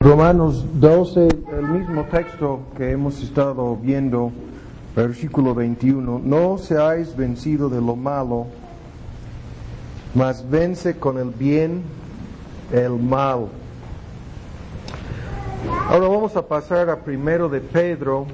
Romanos 12, el mismo texto que hemos estado viendo, versículo 21. No seáis vencidos de lo malo, mas vence con el bien el mal. Ahora vamos a pasar a primero de Pedro.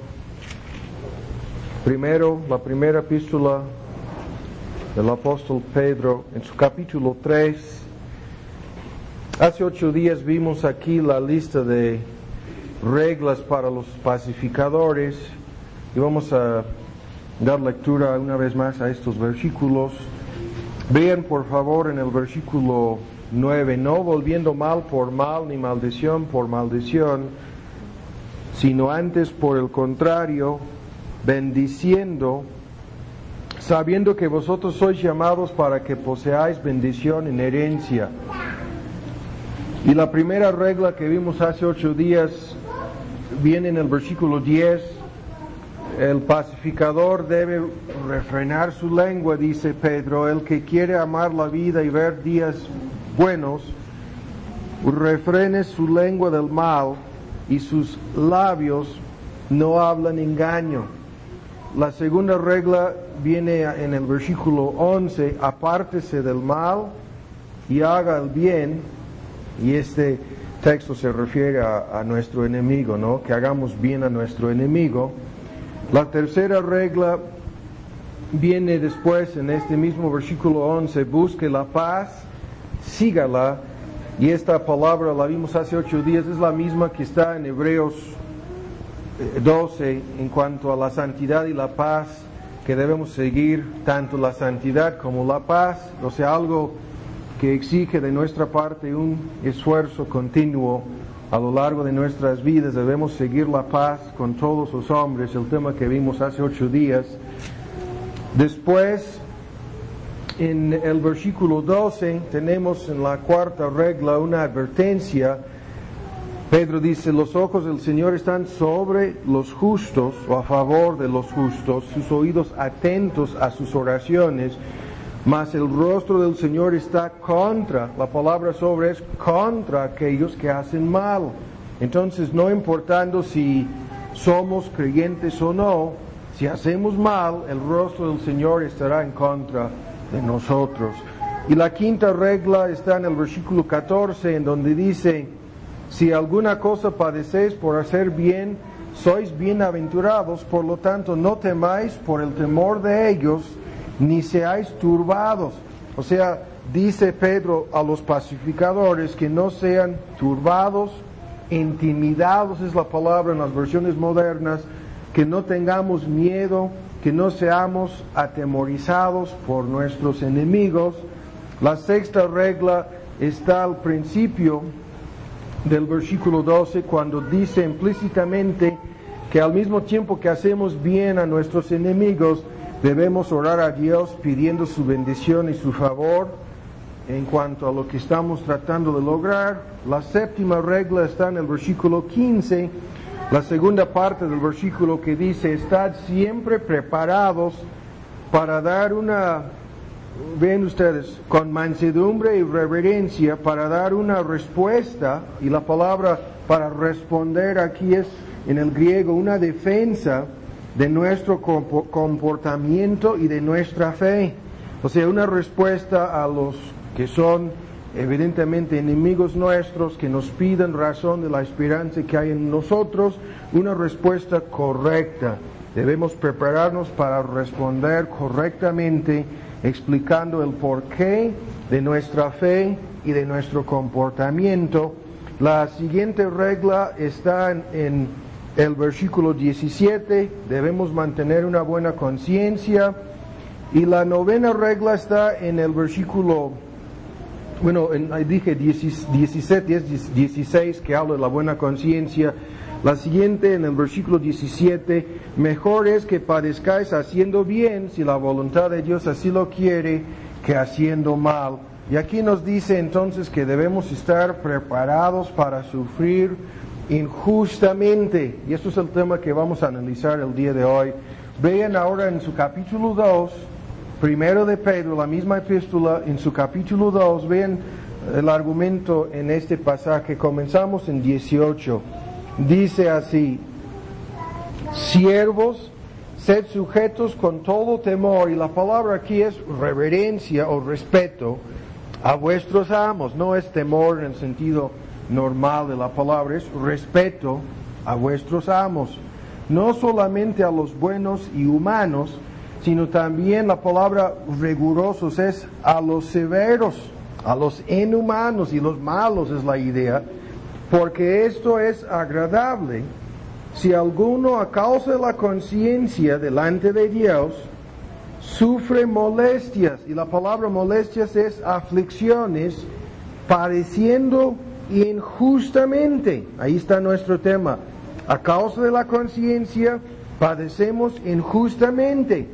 La primera epístola del apóstol Pedro, en su capítulo 3. Hace 8 días vimos aquí la lista de reglas para los pacificadores y vamos a dar lectura una vez más a estos versículos. Vean por favor en el versículo 9, no volviendo mal por mal ni maldición por maldición, sino antes por el contrario, bendiciendo, sabiendo que vosotros sois llamados para que poseáis bendición en herencia. Y la primera regla que vimos hace 8 días viene en el versículo 10. El pacificador debe refrenar su lengua, dice Pedro. El que quiere amar la vida y ver días buenos, refrene su lengua del mal y sus labios no hablan engaño. La segunda regla viene en el versículo 11. Apártese del mal y haga el bien. Y este texto se refiere a nuestro enemigo, ¿no? Que hagamos bien a nuestro enemigo. La tercera regla viene después en este mismo versículo 11. Busque la paz, sígala. Y esta palabra la vimos hace 8 días, es la misma que está en Hebreos 12 en cuanto a la santidad y la paz, que debemos seguir tanto la santidad como la paz, o sea, algo que exige de nuestra parte un esfuerzo continuo a lo largo de nuestras vidas. Debemos seguir la paz con todos los hombres, el tema que vimos hace 8 días. Después, en el versículo 12, tenemos en la cuarta regla una advertencia. Pedro dice, los ojos del Señor están sobre los justos, o a favor de los justos, sus oídos atentos a sus oraciones, mas el rostro del Señor está contra, la palabra sobre es contra aquellos que hacen mal. Entonces, no importando si somos creyentes o no, si hacemos mal, el rostro del Señor estará en contra de nosotros. Y la quinta regla está en el versículo 14, en donde dice, si alguna cosa padecéis por hacer bien, sois bienaventurados, por lo tanto no temáis por el temor de ellos, ni seáis turbados. O sea, dice Pedro a los pacificadores que no sean turbados, intimidados es la palabra en las versiones modernas, que no tengamos miedo, que no seamos atemorizados por nuestros enemigos. La sexta regla está al principio del versículo 12, cuando dice implícitamente que al mismo tiempo que hacemos bien a nuestros enemigos, debemos orar a Dios pidiendo su bendición y su favor en cuanto a lo que estamos tratando de lograr. La séptima regla está en el versículo 15, la segunda parte del versículo que dice, estad siempre preparados para dar ven ustedes, con mansedumbre y reverencia, para dar una respuesta, y la palabra para responder aquí es en el griego una defensa de nuestro comportamiento y de nuestra fe. O sea, una respuesta a los que son evidentemente enemigos nuestros, que nos piden razón de la esperanza que hay en nosotros, una respuesta correcta. Debemos prepararnos para responder correctamente, explicando el porqué de nuestra fe y de nuestro comportamiento. La siguiente regla está en el versículo 17, debemos mantener una buena conciencia. Y la novena regla está en el versículo, dije 17, es 16 que habla de la buena conciencia. La siguiente en el versículo 17, mejor es que padezcáis haciendo bien, si la voluntad de Dios así lo quiere, que haciendo mal. Y aquí nos dice entonces que debemos estar preparados para sufrir injustamente. Y esto es el tema que vamos a analizar el día de hoy. Vean ahora en su capítulo 2, primero de Pedro, la misma epístola, en su capítulo 2, vean el argumento en este pasaje. Comenzamos en 18. Dice así: siervos, sed sujetos con todo temor, y la palabra aquí es reverencia o respeto a vuestros amos. No es temor en el sentido normal de la palabra, es respeto a vuestros amos. No solamente a los buenos y humanos, sino también la palabra rigurosos es a los severos, a los inhumanos y los malos es la idea, porque esto es agradable si alguno a causa de la conciencia delante de Dios sufre molestias, y la palabra molestias es aflicciones, padeciendo injustamente. Ahí está nuestro tema. A causa de la conciencia padecemos injustamente.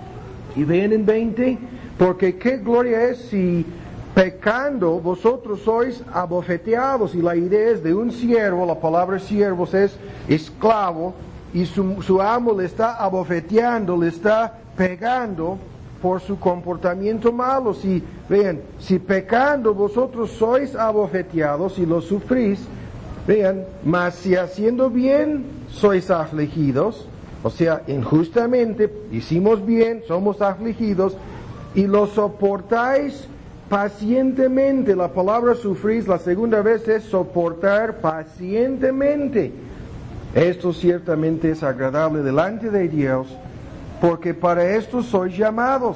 Y ven en 20, porque qué gloria es si pecando vosotros sois abofeteados. Y la idea es de un siervo, la palabra siervos es esclavo, y su amo le está abofeteando, le está pegando por su comportamiento malo. Si, vean, si pecando vosotros sois abofeteados y lo sufrís, vean, mas si haciendo bien sois afligidos, o sea, injustamente, hicimos bien, somos afligidos, y lo soportáis pacientemente. La palabra sufrís, la segunda vez es soportar pacientemente. Esto ciertamente es agradable delante de Dios, porque para esto sois llamados.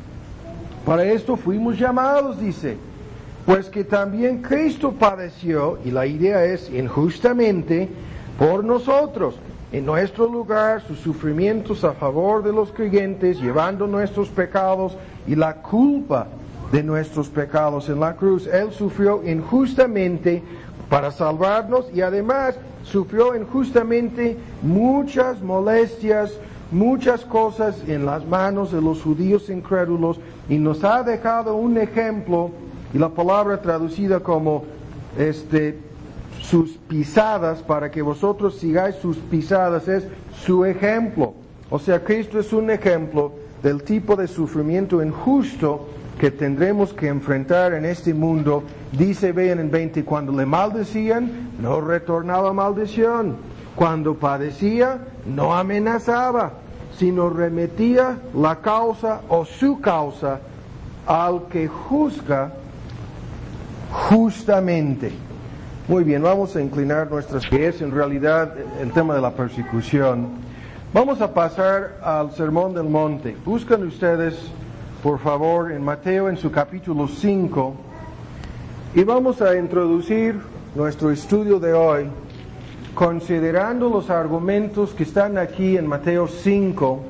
Para esto fuimos llamados, dice. Pues que también Cristo padeció, y la idea es injustamente, por nosotros, en nuestro lugar, sus sufrimientos a favor de los creyentes, llevando nuestros pecados y la culpa de nuestros pecados en la cruz. Él sufrió injustamente para salvarnos, y además sufrió injustamente muchas molestias, muchas cosas en las manos de los judíos incrédulos, y nos ha dejado un ejemplo, y la palabra traducida como sus pisadas, para que vosotros sigáis sus pisadas, es su ejemplo. O sea, Cristo es un ejemplo del tipo de sufrimiento injusto que tendremos que enfrentar en este mundo. Dice, vean en 20, cuando le maldecían, no retornaba maldición. Cuando padecía, no amenazaba, sino remitía la causa o su causa al que juzga justamente. Muy bien, vamos a inclinar nuestras pies, en realidad el tema de la persecución. Vamos a pasar al Sermón del Monte. Buscan ustedes, por favor, en Mateo, en su capítulo 5, y vamos a introducir nuestro estudio de hoy considerando los argumentos que están aquí en Mateo 5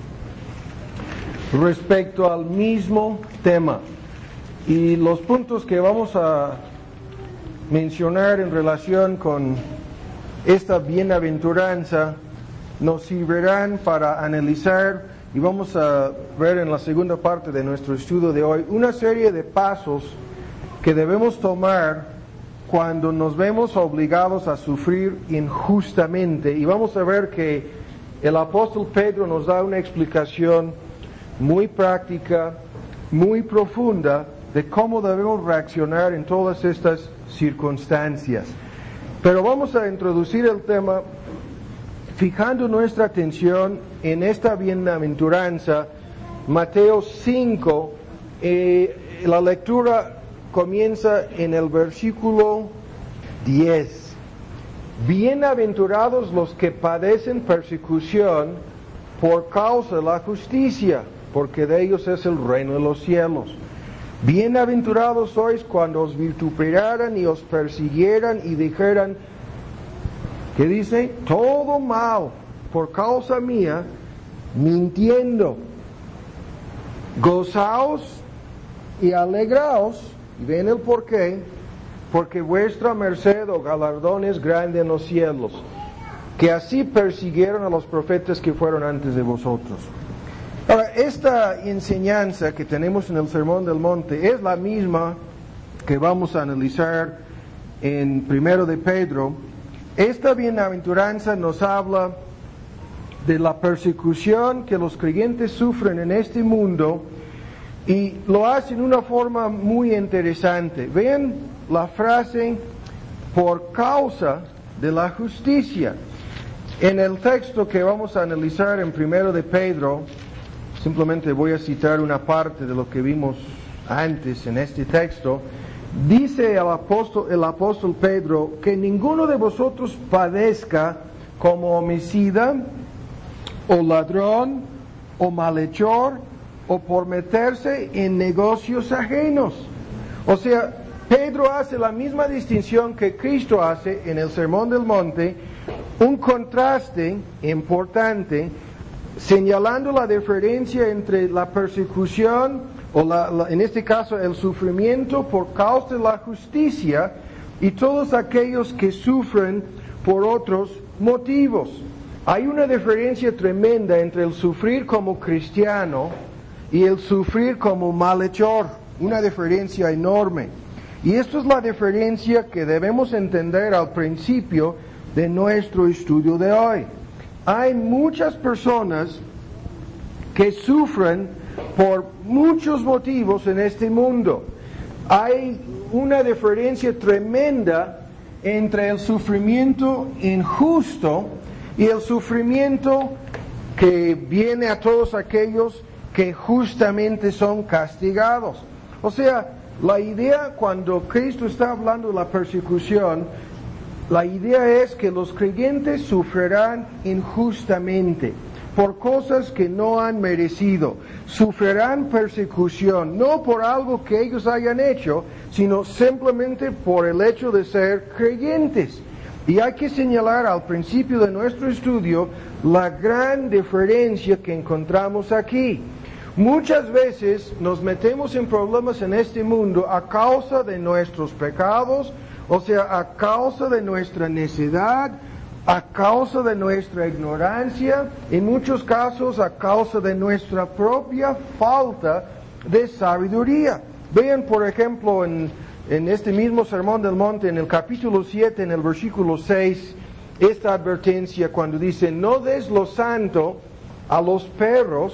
respecto al mismo tema. Y los puntos que vamos a mencionar en relación con esta bienaventuranza nos servirán para analizar, y vamos a ver en la segunda parte de nuestro estudio de hoy una serie de pasos que debemos tomar cuando nos vemos obligados a sufrir injustamente. Y vamos a ver que el apóstol Pedro nos da una explicación muy práctica, muy profunda, de cómo debemos reaccionar en todas estas circunstancias. Pero vamos a introducir el tema fijando nuestra atención en esta bienaventuranza, Mateo 5. La lectura comienza en el versículo 10. Bienaventurados los que padecen persecución por causa de la justicia, porque de ellos es el reino de los cielos. Bienaventurados sois cuando os vituperaran y os persiguieran y dijeran, ¿qué dice? Todo mal por causa mía, mintiendo. Gozaos y alegraos, y ven el porqué, porque vuestra merced o galardón es grande en los cielos, que así persiguieron a los profetas que fueron antes de vosotros. Ahora, esta enseñanza que tenemos en el Sermón del Monte es la misma que vamos a analizar en 1 de Pedro. Esta bienaventuranza nos habla de la persecución que los creyentes sufren en este mundo, Y lo hace en una forma muy interesante. Vean la frase, por causa de la justicia. En el texto que vamos a analizar en 1 de Pedro, simplemente voy a citar una parte de lo que vimos antes en este texto. Dice el apóstol Pedro que ninguno de vosotros padezca como homicida, o ladrón, o malhechor, o por meterse en negocios ajenos. O sea, Pedro hace la misma distinción que Cristo hace en el Sermón del Monte, un contraste importante, señalando la diferencia entre la persecución, o en este caso el sufrimiento por causa de la justicia, y todos aquellos que sufren por otros motivos. Hay una diferencia tremenda entre el sufrir como cristiano y el sufrir como malhechor, una diferencia enorme. Y esto es la diferencia que debemos entender al principio de nuestro estudio de hoy. Hay muchas personas que sufren por muchos motivos en este mundo. Hay una diferencia tremenda entre el sufrimiento injusto y el sufrimiento que viene a todos aquellos que justamente son castigados. O sea, la idea cuando Cristo está hablando de la persecución, la idea es que los creyentes sufrirán injustamente por cosas que no han merecido. Sufrirán persecución, no por algo que ellos hayan hecho, sino simplemente por el hecho de ser creyentes. Y hay que señalar al principio de nuestro estudio la gran diferencia que encontramos aquí. Muchas veces nos metemos en problemas en este mundo a causa de nuestros pecados, o sea, a causa de nuestra necedad, a causa de nuestra ignorancia, en muchos casos a causa de nuestra propia falta de sabiduría. Vean, por ejemplo, en este mismo Sermón del Monte, en el capítulo 7, en el versículo 6, esta advertencia cuando dice, no des lo santo a los perros,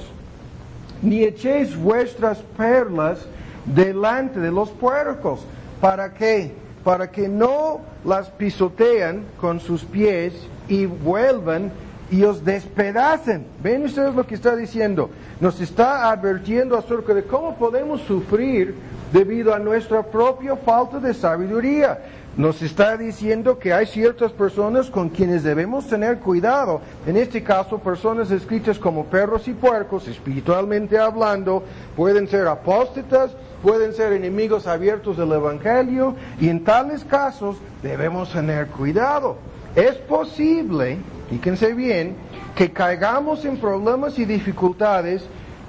ni echéis vuestras perlas delante de los puercos. ¿Para qué? Para que no las pisotean con sus pies y vuelvan y os despedacen. ¿Ven ustedes lo que está diciendo? Nos está advirtiendo acerca de cómo podemos sufrir debido a nuestra propia falta de sabiduría. Nos está diciendo que hay ciertas personas con quienes debemos tener cuidado. En este caso, personas escritas como perros y puercos, espiritualmente hablando, pueden ser apóstatas, pueden ser enemigos abiertos del Evangelio, y en tales casos debemos tener cuidado. Es posible, fíjense bien, que caigamos en problemas y dificultades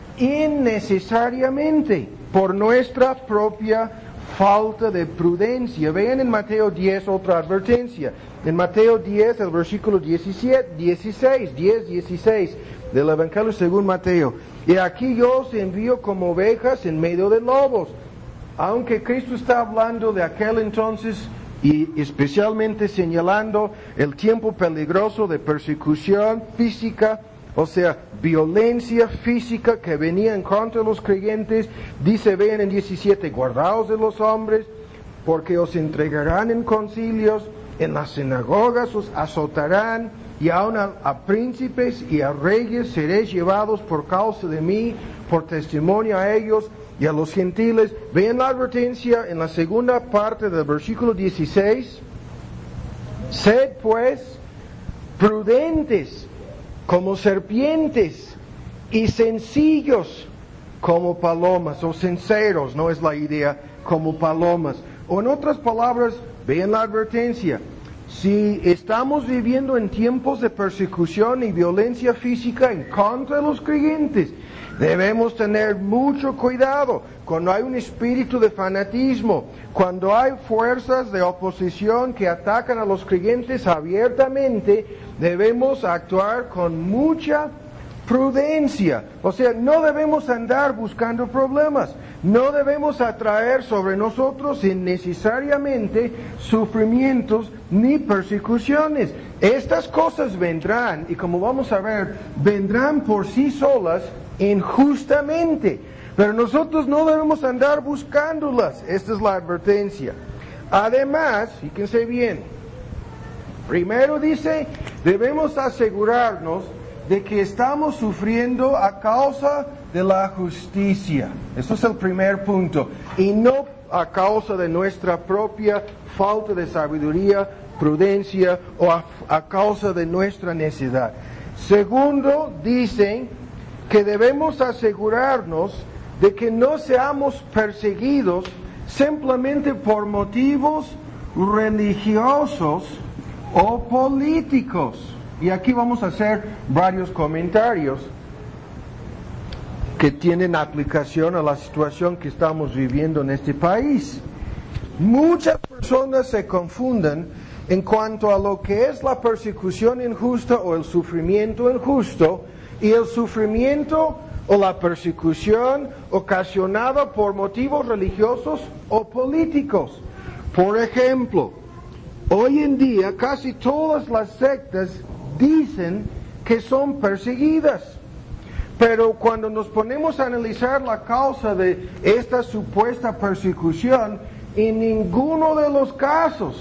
innecesariamente por nuestra propia falta de prudencia. Vean en Mateo 10 otra advertencia. En Mateo 10, el versículo 16 del Evangelio según Mateo. Y aquí yo os envío como ovejas en medio de lobos. Aunque Cristo está hablando de aquel entonces y especialmente señalando el tiempo peligroso de persecución física, o sea, violencia física que venía en contra de los creyentes, dice, vean en 17, guardaos de los hombres, porque os entregarán en concilios, en las sinagogas os azotarán, y aun a príncipes y a reyes seréis llevados por causa de mí, por testimonio a ellos y a los gentiles. Vean la advertencia en la segunda parte del versículo 16. Sed pues prudentes como serpientes y sencillos como palomas, o sinceros, no es la idea, como palomas. O en otras palabras, vean la advertencia. Si estamos viviendo en tiempos de persecución y violencia física en contra de los creyentes, debemos tener mucho cuidado. Cuando hay un espíritu de fanatismo, cuando hay fuerzas de oposición que atacan a los creyentes abiertamente, debemos actuar con mucha prudencia. O sea, no debemos andar buscando problemas. No debemos atraer sobre nosotros innecesariamente sufrimientos ni persecuciones. Estas cosas vendrán, y como vamos a ver, vendrán por sí solas injustamente. Pero nosotros no debemos andar buscándolas. Esta es la advertencia. Además, fíjense bien, primero dice, debemos asegurarnos de que estamos sufriendo a causa de la justicia. Eso es el primer punto. Y no a causa de nuestra propia falta de sabiduría, prudencia o a causa de nuestra necedad. Segundo, dicen que debemos asegurarnos de que no seamos perseguidos simplemente por motivos religiosos o políticos. Y aquí vamos a hacer varios comentarios que tienen aplicación a la situación que estamos viviendo en este país. Muchas personas se confunden en cuanto a lo que es la persecución injusta o el sufrimiento injusto y el sufrimiento o la persecución ocasionada por motivos religiosos o políticos. Por ejemplo, hoy en día casi todas las sectas dicen que son perseguidas. Pero cuando nos ponemos a analizar la causa de esta supuesta persecución, en ninguno de los casos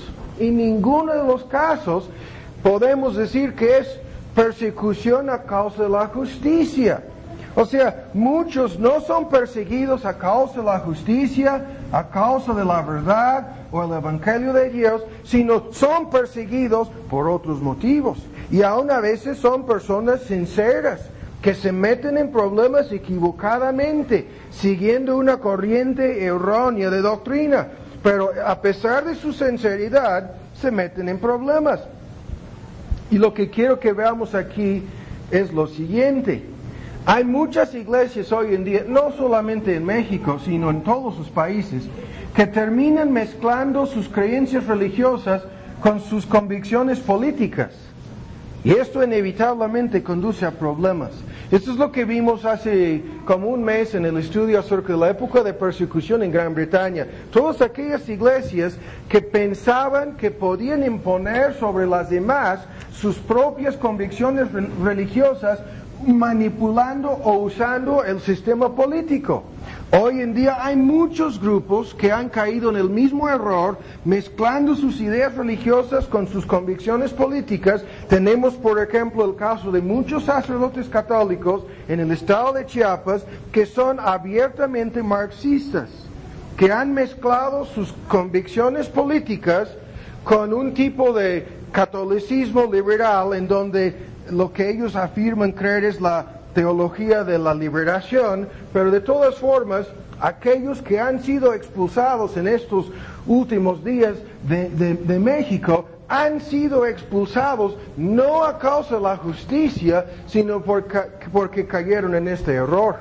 podemos decir que es persecución a causa de la justicia. O sea, muchos no son perseguidos a causa de la justicia, a causa de la verdad o el Evangelio de Dios, sino son perseguidos por otros motivos. Y aún a veces son personas sinceras que se meten en problemas equivocadamente, siguiendo una corriente errónea de doctrina. Pero a pesar de su sinceridad, se meten en problemas. Y lo que quiero que veamos aquí es lo siguiente. Hay muchas iglesias hoy en día, no solamente en México, sino en todos los países, que terminan mezclando sus creencias religiosas con sus convicciones políticas. Y esto inevitablemente conduce a problemas. Esto es lo que vimos hace como un mes en el estudio acerca de la época de persecución en Gran Bretaña. Todas aquellas iglesias que pensaban que podían imponer sobre las demás sus propias convicciones religiosas, manipulando o usando el sistema político. Hoy en día hay muchos grupos que han caído en el mismo error, mezclando sus ideas religiosas con sus convicciones políticas. Tenemos, por ejemplo, el caso de muchos sacerdotes católicos en el estado de Chiapas que son abiertamente marxistas, que han mezclado sus convicciones políticas con un tipo de catolicismo liberal en donde lo que ellos afirman creer es la teología de la liberación, pero de todas formas, aquellos que han sido expulsados en estos últimos días de México, han sido expulsados no a causa de la justicia, sino porque cayeron en este error.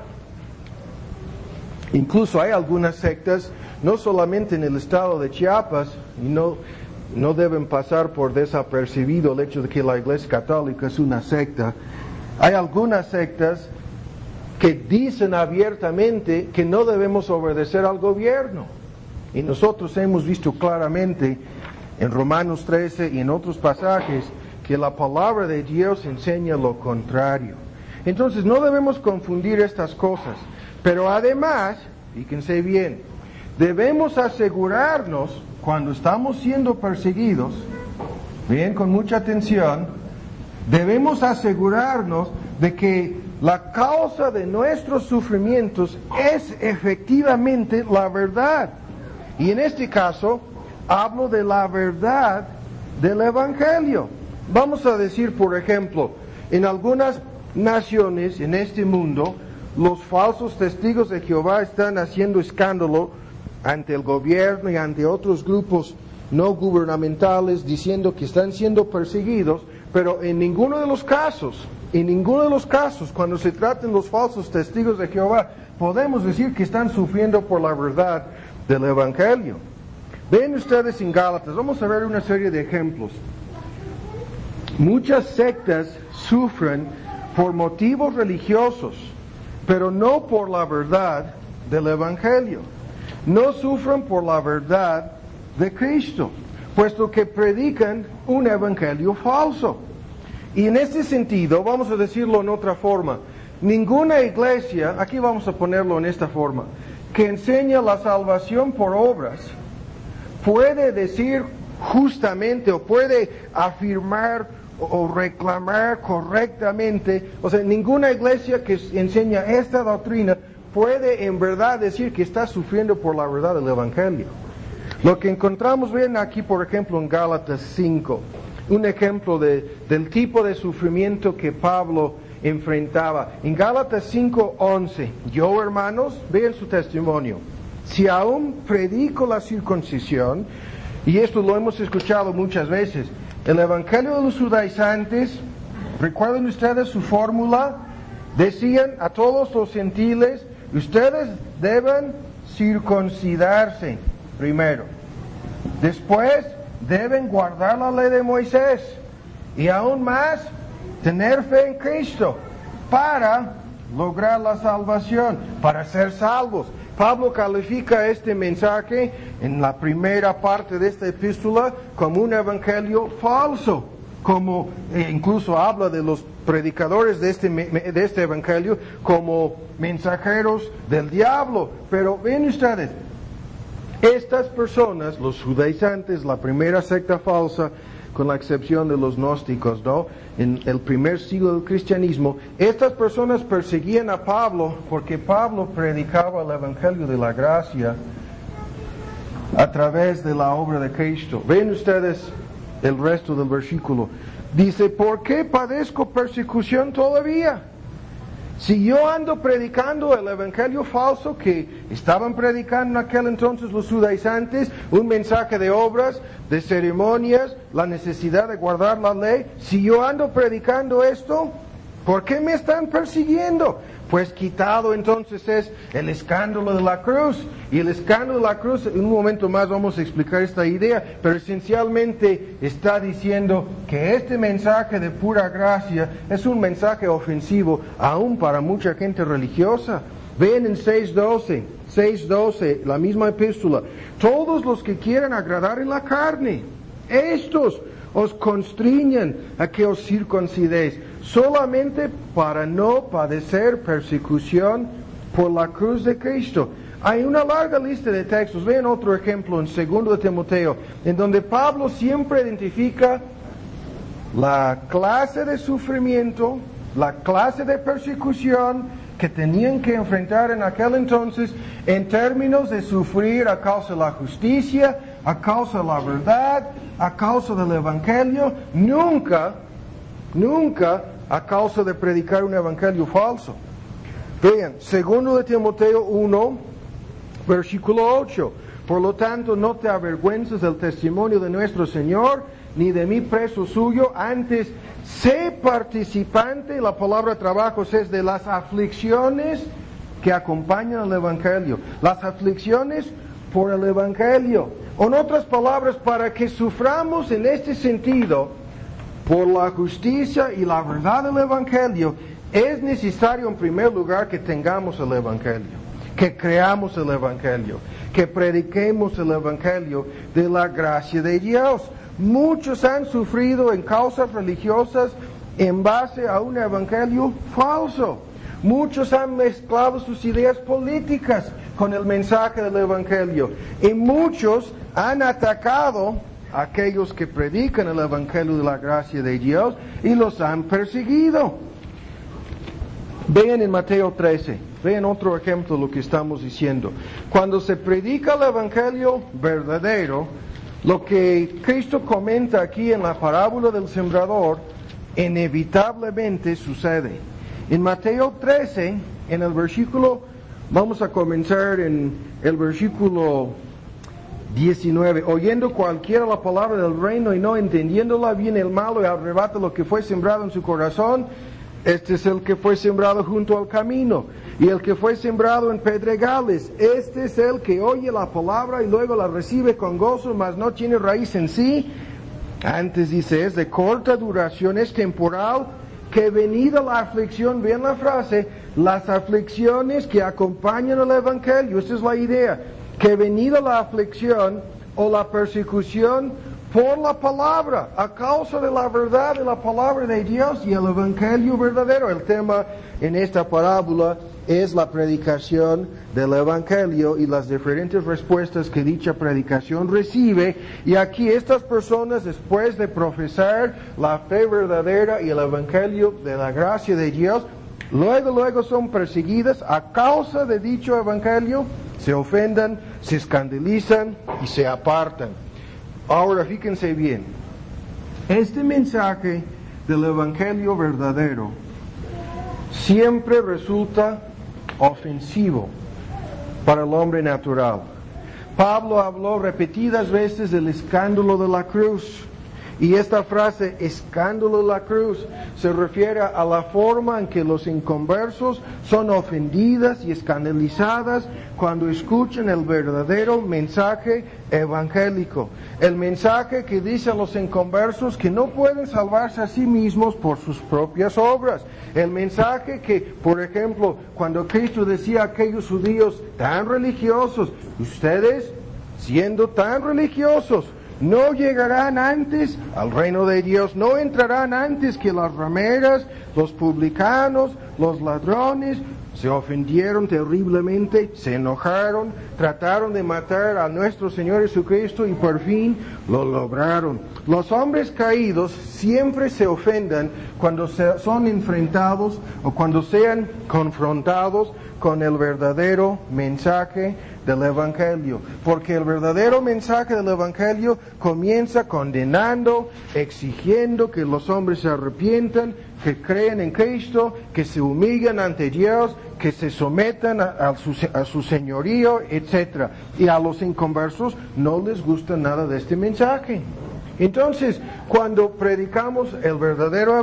Incluso hay algunas sectas, no solamente en el estado de Chiapas, y no deben pasar por desapercibido el hecho de que la Iglesia Católica es una secta. Hay algunas sectas que dicen abiertamente que no debemos obedecer al gobierno. Y nosotros hemos visto claramente en Romanos 13 y en otros pasajes que la palabra de Dios enseña lo contrario. Entonces no debemos confundir estas cosas. Pero además, fíjense bien, debemos asegurarnos cuando estamos siendo perseguidos, bien, con mucha atención, debemos asegurarnos de que la causa de nuestros sufrimientos es efectivamente la verdad. Y en este caso, hablo de la verdad del Evangelio. Vamos a decir, por ejemplo, en algunas naciones en este mundo, los falsos testigos de Jehová están haciendo escándalo ante el gobierno y ante otros grupos no gubernamentales diciendo que están siendo perseguidos, pero en ninguno de los casos, cuando se traten los falsos testigos de Jehová, podemos decir que están sufriendo por la verdad del Evangelio. Ven ustedes en Gálatas, vamos a ver una serie de ejemplos. Muchas sectas sufren por motivos religiosos, pero no por la verdad del Evangelio. No sufren por la verdad de Cristo, puesto que predican un evangelio falso. Y en este sentido, vamos a decirlo en otra forma, ninguna iglesia, aquí vamos a ponerlo en esta forma, que enseña la salvación por obras, puede decir justamente o puede afirmar o reclamar correctamente, o sea, ninguna iglesia que enseña esta doctrina puede en verdad decir que está sufriendo por la verdad del Evangelio. Lo que encontramos bien aquí, por ejemplo, en Gálatas 5, un ejemplo del tipo de sufrimiento que Pablo enfrentaba. En Gálatas 5:11, yo, hermanos, vean su testimonio, si aún predico la circuncisión, y esto lo hemos escuchado muchas veces, el Evangelio de los judaizantes, recuerden ustedes su fórmula, decían a todos los gentiles, ustedes deben circuncidarse primero, después deben guardar la ley de Moisés, y aún más, tener fe en Cristo, para lograr la salvación, para ser salvos. Pablo califica este mensaje en la primera parte de esta epístola como un evangelio falso, como incluso habla de los predicadores de este evangelio como mensajeros del diablo. Pero ven ustedes, estas personas, los judaizantes, la primera secta falsa, con la excepción de los gnósticos, ¿no? En el primer siglo del cristianismo, estas personas perseguían a Pablo porque Pablo predicaba el evangelio de la gracia a través de la obra de Cristo. Ven ustedes el resto del versículo. Dice, ¿por qué padezco persecución todavía? Si yo ando predicando el evangelio falso que estaban predicando en aquel entonces los judaizantes, un mensaje de obras, de ceremonias, la necesidad de guardar la ley, si yo ando predicando esto, ¿por qué me están persiguiendo? Pues quitado entonces es el escándalo de la cruz. Y el escándalo de la cruz, en un momento más vamos a explicar esta idea, pero esencialmente está diciendo que este mensaje de pura gracia es un mensaje ofensivo aún para mucha gente religiosa. Ven en 6:12, la misma epístola. Todos los que quieran agradar en la carne, estos os constriñan a que os circuncidéis, solamente para no padecer persecución por la cruz de Cristo. Hay una larga lista de textos. Vean otro ejemplo en 2 de Timoteo, en donde Pablo siempre identifica la clase de sufrimiento, la clase de persecución que tenían que enfrentar en aquel entonces en términos de sufrir a causa de la justicia, a causa de la verdad, a causa del evangelio, nunca a causa de predicar un evangelio falso. Vean, 2 de Timoteo 1, versículo 8. Por lo tanto, no te avergüences del testimonio de nuestro Señor, ni de mí preso suyo, antes sé participante, la palabra trabajos es de las aflicciones que acompañan al evangelio. Las aflicciones por el evangelio. O en otras palabras, para que suframos en este sentido, por la justicia y la verdad del evangelio, es necesario en primer lugar que tengamos el evangelio, que creamos el evangelio, que prediquemos el evangelio de la gracia de Dios. Muchos han sufrido en causas religiosas en base a un evangelio falso. Muchos han mezclado sus ideas políticas con el mensaje del evangelio. Y muchos han atacado a aquellos que predican el evangelio de la gracia de Dios y los han perseguido. Vean en Mateo 13, vean otro ejemplo de lo que estamos diciendo. Cuando se predica el evangelio verdadero, lo que Cristo comenta aquí en la parábola del sembrador, inevitablemente sucede. En Mateo 13, en el versículo, vamos a comenzar en el versículo 19. Oyendo cualquiera la palabra del reino y no entendiéndola, viene el malo y arrebata lo que fue sembrado en su corazón. Este es el que fue sembrado junto al camino. Y el que fue sembrado en pedregales, este es el que oye la palabra y luego la recibe con gozo, mas no tiene raíz en sí. Antes dice, es de corta duración, es temporal, que venida la aflicción, vean la frase, las aflicciones que acompañan al evangelio, esta es la idea, que venida la aflicción o la persecución por la palabra, a causa de la verdad de la palabra de Dios y el evangelio verdadero. El tema en esta parábola es la predicación del evangelio y las diferentes respuestas que dicha predicación recibe. Y aquí estas personas, después de profesar la fe verdadera y el evangelio de la gracia de Dios, luego son perseguidas a causa de dicho evangelio, se ofendan, se escandalizan y se apartan. Ahora fíjense bien, este mensaje del evangelio verdadero siempre resulta ofensivo para el hombre natural. Pablo habló repetidas veces del escándalo de la cruz. Y esta frase, escándalo de la cruz, se refiere a la forma en que los inconversos son ofendidas y escandalizadas cuando escuchan el verdadero mensaje evangélico. El mensaje que dice a los inconversos que no pueden salvarse a sí mismos por sus propias obras. El mensaje que, por ejemplo, cuando Cristo decía a aquellos judíos tan religiosos, ustedes, siendo tan religiosos, no llegarán antes al reino de Dios, no entrarán antes que las rameras, los publicanos, los ladrones. Se ofendieron terriblemente, se enojaron, trataron de matar a nuestro Señor Jesucristo y por fin lo lograron. Los hombres caídos siempre se ofendan cuando son enfrentados o cuando sean confrontados con el verdadero mensaje del Evangelio, porque el verdadero mensaje del Evangelio comienza condenando, exigiendo que los hombres se arrepientan, que crean en Cristo, que se humillan ante Dios, que se sometan a su señorío, etc. Y a los inconversos no les gusta nada de este mensaje. Entonces, cuando predicamos el verdadero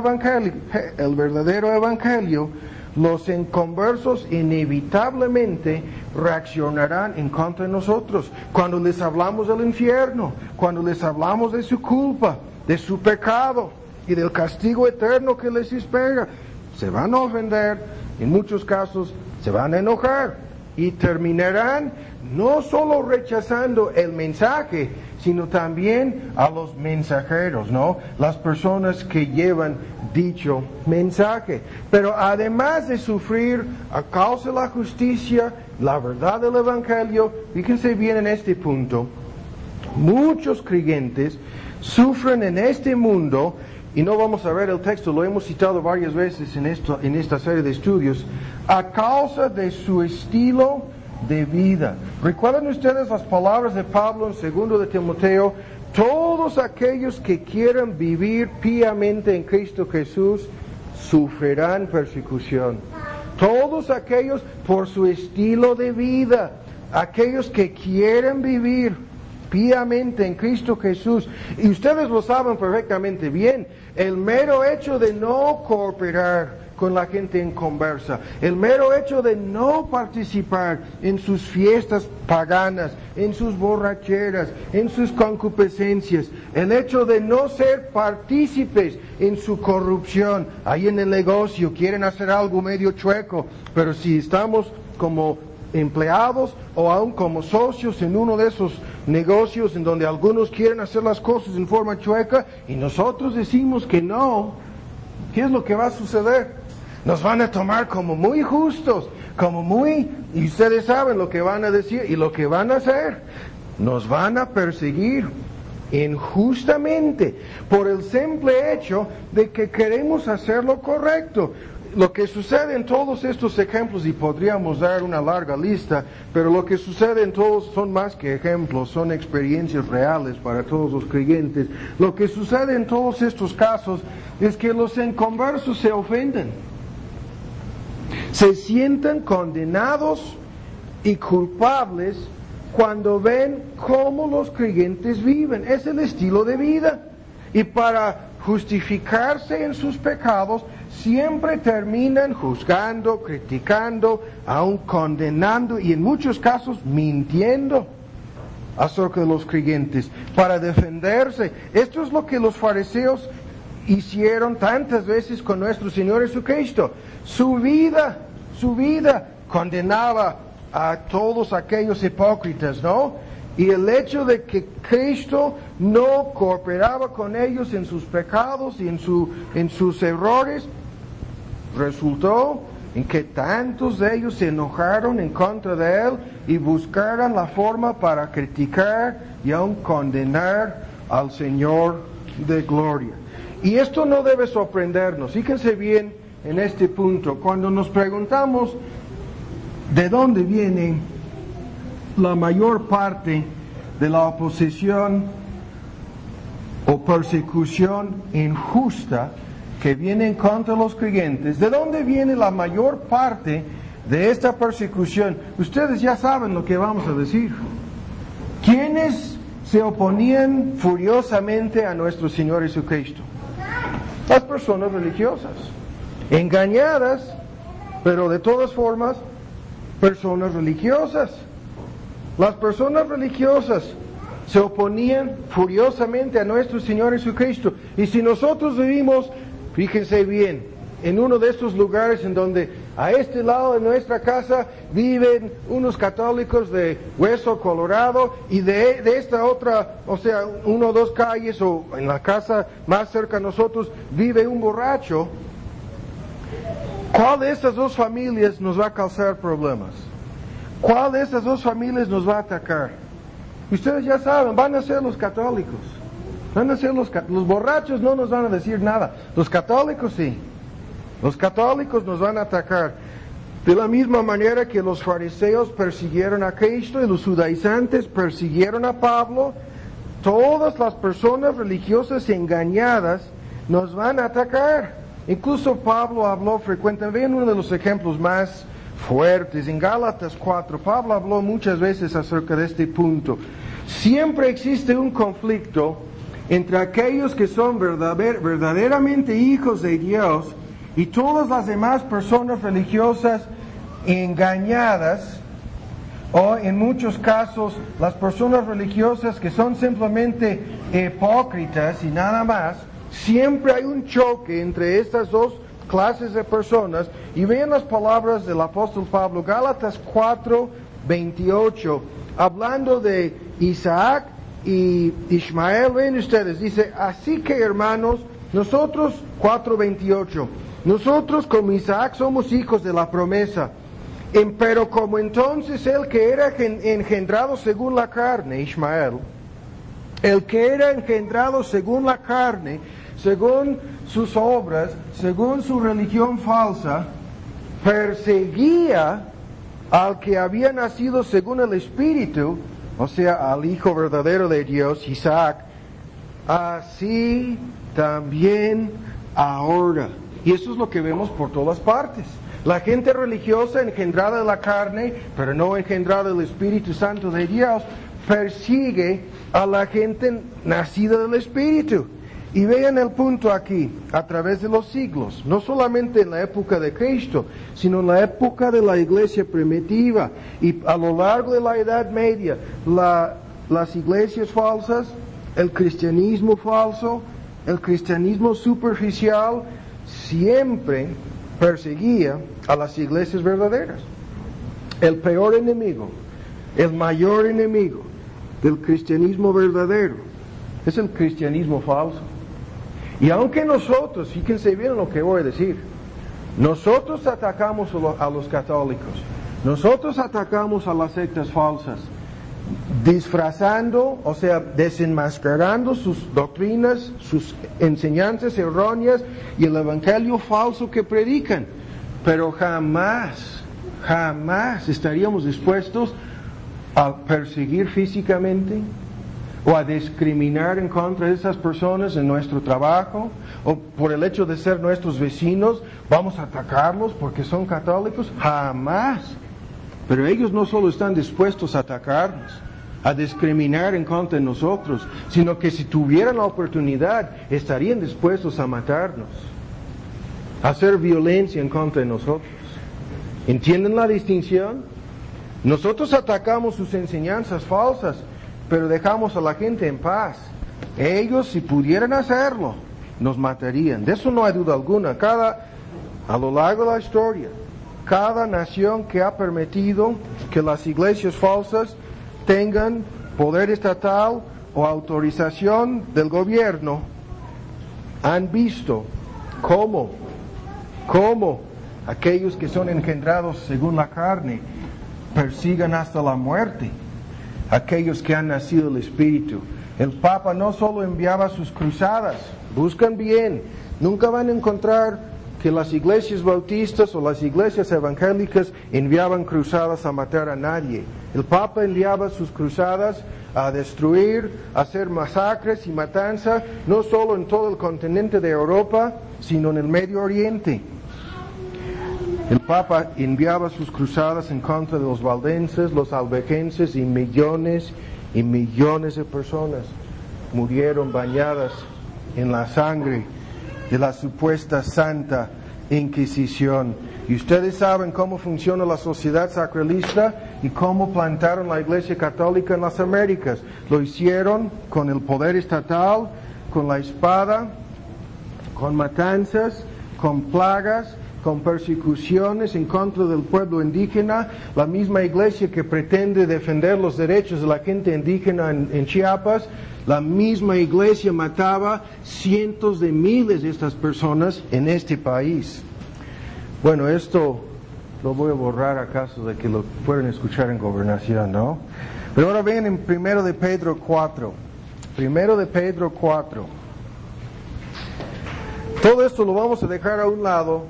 evangelio, los inconversos inevitablemente reaccionarán en contra de nosotros. Cuando les hablamos del infierno, cuando les hablamos de su culpa, de su pecado y del castigo eterno que les espera, se van a ofender, en muchos casos se van a enojar y terminarán no solo rechazando el mensaje, sino también a los mensajeros, ¿no? Las personas que llevan dicho mensaje. Pero además de sufrir a causa de la justicia, la verdad del Evangelio, fíjense bien en este punto, muchos creyentes sufren en este mundo, y no vamos a ver el texto, lo hemos citado varias veces en esta serie de estudios, a causa de su estilo de vida. ¿Recuerdan ustedes las palabras de Pablo en 2 de Timoteo? Todos aquellos que quieran vivir piamente en Cristo Jesús sufrirán persecución. Todos aquellos por su estilo de vida, aquellos que quieren vivir piamente en Cristo Jesús. Y ustedes lo saben perfectamente bien, el mero hecho de no cooperar con la gente inconversa, el mero hecho de no participar en sus fiestas paganas, en sus borracheras, en sus concupiscencias, el hecho de no ser partícipes en su corrupción, ahí en el negocio quieren hacer algo medio chueco, pero si estamos como empleados o aún como socios en uno de esos negocios en donde algunos quieren hacer las cosas en forma chueca y nosotros decimos que no, ¿qué es lo que va a suceder? Nos van a tomar como muy justos, y ustedes saben lo que van a decir y lo que van a hacer. Nos van a perseguir injustamente por el simple hecho de que queremos hacer lo correcto. Lo que sucede en todos estos ejemplos, y podríamos dar una larga lista, pero lo que sucede en todos son más que ejemplos, son experiencias reales para todos los creyentes. Lo que sucede en todos estos casos es que los inconversos se ofenden. Se sientan condenados y culpables cuando ven cómo los creyentes viven. Es el estilo de vida. Y para justificarse en sus pecados, siempre terminan juzgando, criticando, aún condenando y en muchos casos mintiendo acerca de los creyentes para defenderse. Esto es lo que los fariseos hicieron tantas veces con nuestro Señor Jesucristo. Su vida condenaba a todos aquellos hipócritas, ¿no? Y el hecho de que Cristo no cooperaba con ellos en sus pecados y en sus errores, resultó en que tantos de ellos se enojaron en contra de Él y buscaron la forma para criticar y aún condenar al Señor de gloria. Y esto no debe sorprendernos. Fíjense bien en este punto. Cuando nos preguntamos de dónde viene la mayor parte de la oposición o persecución injusta que viene en contra de los creyentes, ¿de dónde viene la mayor parte de esta persecución? Ustedes ya saben lo que vamos a decir. ¿Quiénes se oponían furiosamente a nuestro Señor Jesucristo? Las personas religiosas, engañadas, pero de todas formas, personas religiosas. Las personas religiosas se oponían furiosamente a nuestro Señor Jesucristo. Y si nosotros vivimos, fíjense bien, en uno de estos lugares en donde a este lado de nuestra casa viven unos católicos de hueso colorado y de esta otra, o sea, 1 o 2 calles o en la casa más cerca de nosotros vive un borracho, ¿cuál de estas dos familias nos va a causar problemas? ¿Cuál de estas dos familias nos va a atacar? Ustedes ya saben, van a ser los católicos. Van a ser los borrachos, no nos van a decir nada. Los católicos sí. Los católicos nos van a atacar. De la misma manera que los fariseos persiguieron a Cristo y los judaizantes persiguieron a Pablo, todas las personas religiosas engañadas nos van a atacar. Incluso Pablo habló frecuentemente, vean uno de los ejemplos más fuertes, en Gálatas 4, Pablo habló muchas veces acerca de este punto. Siempre existe un conflicto entre aquellos que son verdaderamente hijos de Dios y todas las demás personas religiosas engañadas, o en muchos casos las personas religiosas que son simplemente hipócritas y nada más. Siempre hay un choque entre estas dos clases de personas. Y vean las palabras del apóstol Pablo, Gálatas 4:28, hablando de Isaac y Ismael. Ven ustedes, dice, así que hermanos, nosotros, 4:28, nosotros como Isaac somos hijos de la promesa, pero como entonces el que era engendrado según la carne, Ismael, el que era engendrado según la carne, según sus obras, según su religión falsa, perseguía al que había nacido según el Espíritu, o sea, al Hijo verdadero de Dios, Isaac, así también ahora. Y eso es lo que vemos por todas partes. La gente religiosa engendrada de la carne, pero no engendrada del Espíritu Santo de Dios, persigue a la gente nacida del Espíritu. Y vean el punto aquí, a través de los siglos, no solamente en la época de Cristo, sino en la época de la iglesia primitiva, y a lo largo de la Edad Media, las iglesias falsas, el cristianismo falso, el cristianismo superficial, siempre perseguía a las iglesias verdaderas. El peor enemigo, el mayor enemigo del cristianismo verdadero es el cristianismo falso. Y aunque nosotros, fíjense bien lo que voy a decir, nosotros atacamos a los católicos, nosotros atacamos a las sectas falsas, disfrazando, o sea, desenmascarando sus doctrinas, sus enseñanzas erróneas y el evangelio falso que predican. Pero jamás estaríamos dispuestos a perseguir físicamente o a discriminar en contra de esas personas en nuestro trabajo, o por el hecho de ser nuestros vecinos, vamos a atacarlos porque son católicos. Jamás. Pero ellos no solo están dispuestos a atacarnos, a discriminar en contra de nosotros, sino que si tuvieran la oportunidad, estarían dispuestos a matarnos, a hacer violencia en contra de nosotros. ¿Entienden la distinción? Nosotros atacamos sus enseñanzas falsas, pero dejamos a la gente en paz. Ellos, si pudieran hacerlo, nos matarían. De eso no hay duda alguna. A lo largo de la historia, cada nación que ha permitido que las iglesias falsas tengan poder estatal o autorización del gobierno, han visto cómo aquellos que son engendrados según la carne persigan hasta la muerte aquellos que han nacido del Espíritu. El Papa no solo enviaba sus cruzadas, buscan bien, nunca van a encontrar que las iglesias bautistas o las iglesias evangélicas enviaban cruzadas a matar a nadie. El Papa enviaba sus cruzadas a destruir, a hacer masacres y matanza, no solo en todo el continente de Europa, sino en el Medio Oriente. El Papa enviaba sus cruzadas en contra de los valdenses, los albigenses y millones de personas murieron bañadas en la sangre de la supuesta Santa Inquisición. Y ustedes saben cómo funciona la sociedad sacralista y cómo plantaron la Iglesia Católica en las Américas. Lo hicieron con el poder estatal, con la espada, con matanzas, con plagas, con persecuciones en contra del pueblo indígena. La misma iglesia que pretende defender los derechos de la gente indígena en Chiapas, la misma iglesia mataba cientos de miles de estas personas en este país. Bueno, esto lo voy a borrar a caso de que lo puedan escuchar en Gobernación, ¿no? Pero ahora ven en 1 de Pedro 4. 1 de Pedro 4. Todo esto lo vamos a dejar a un lado.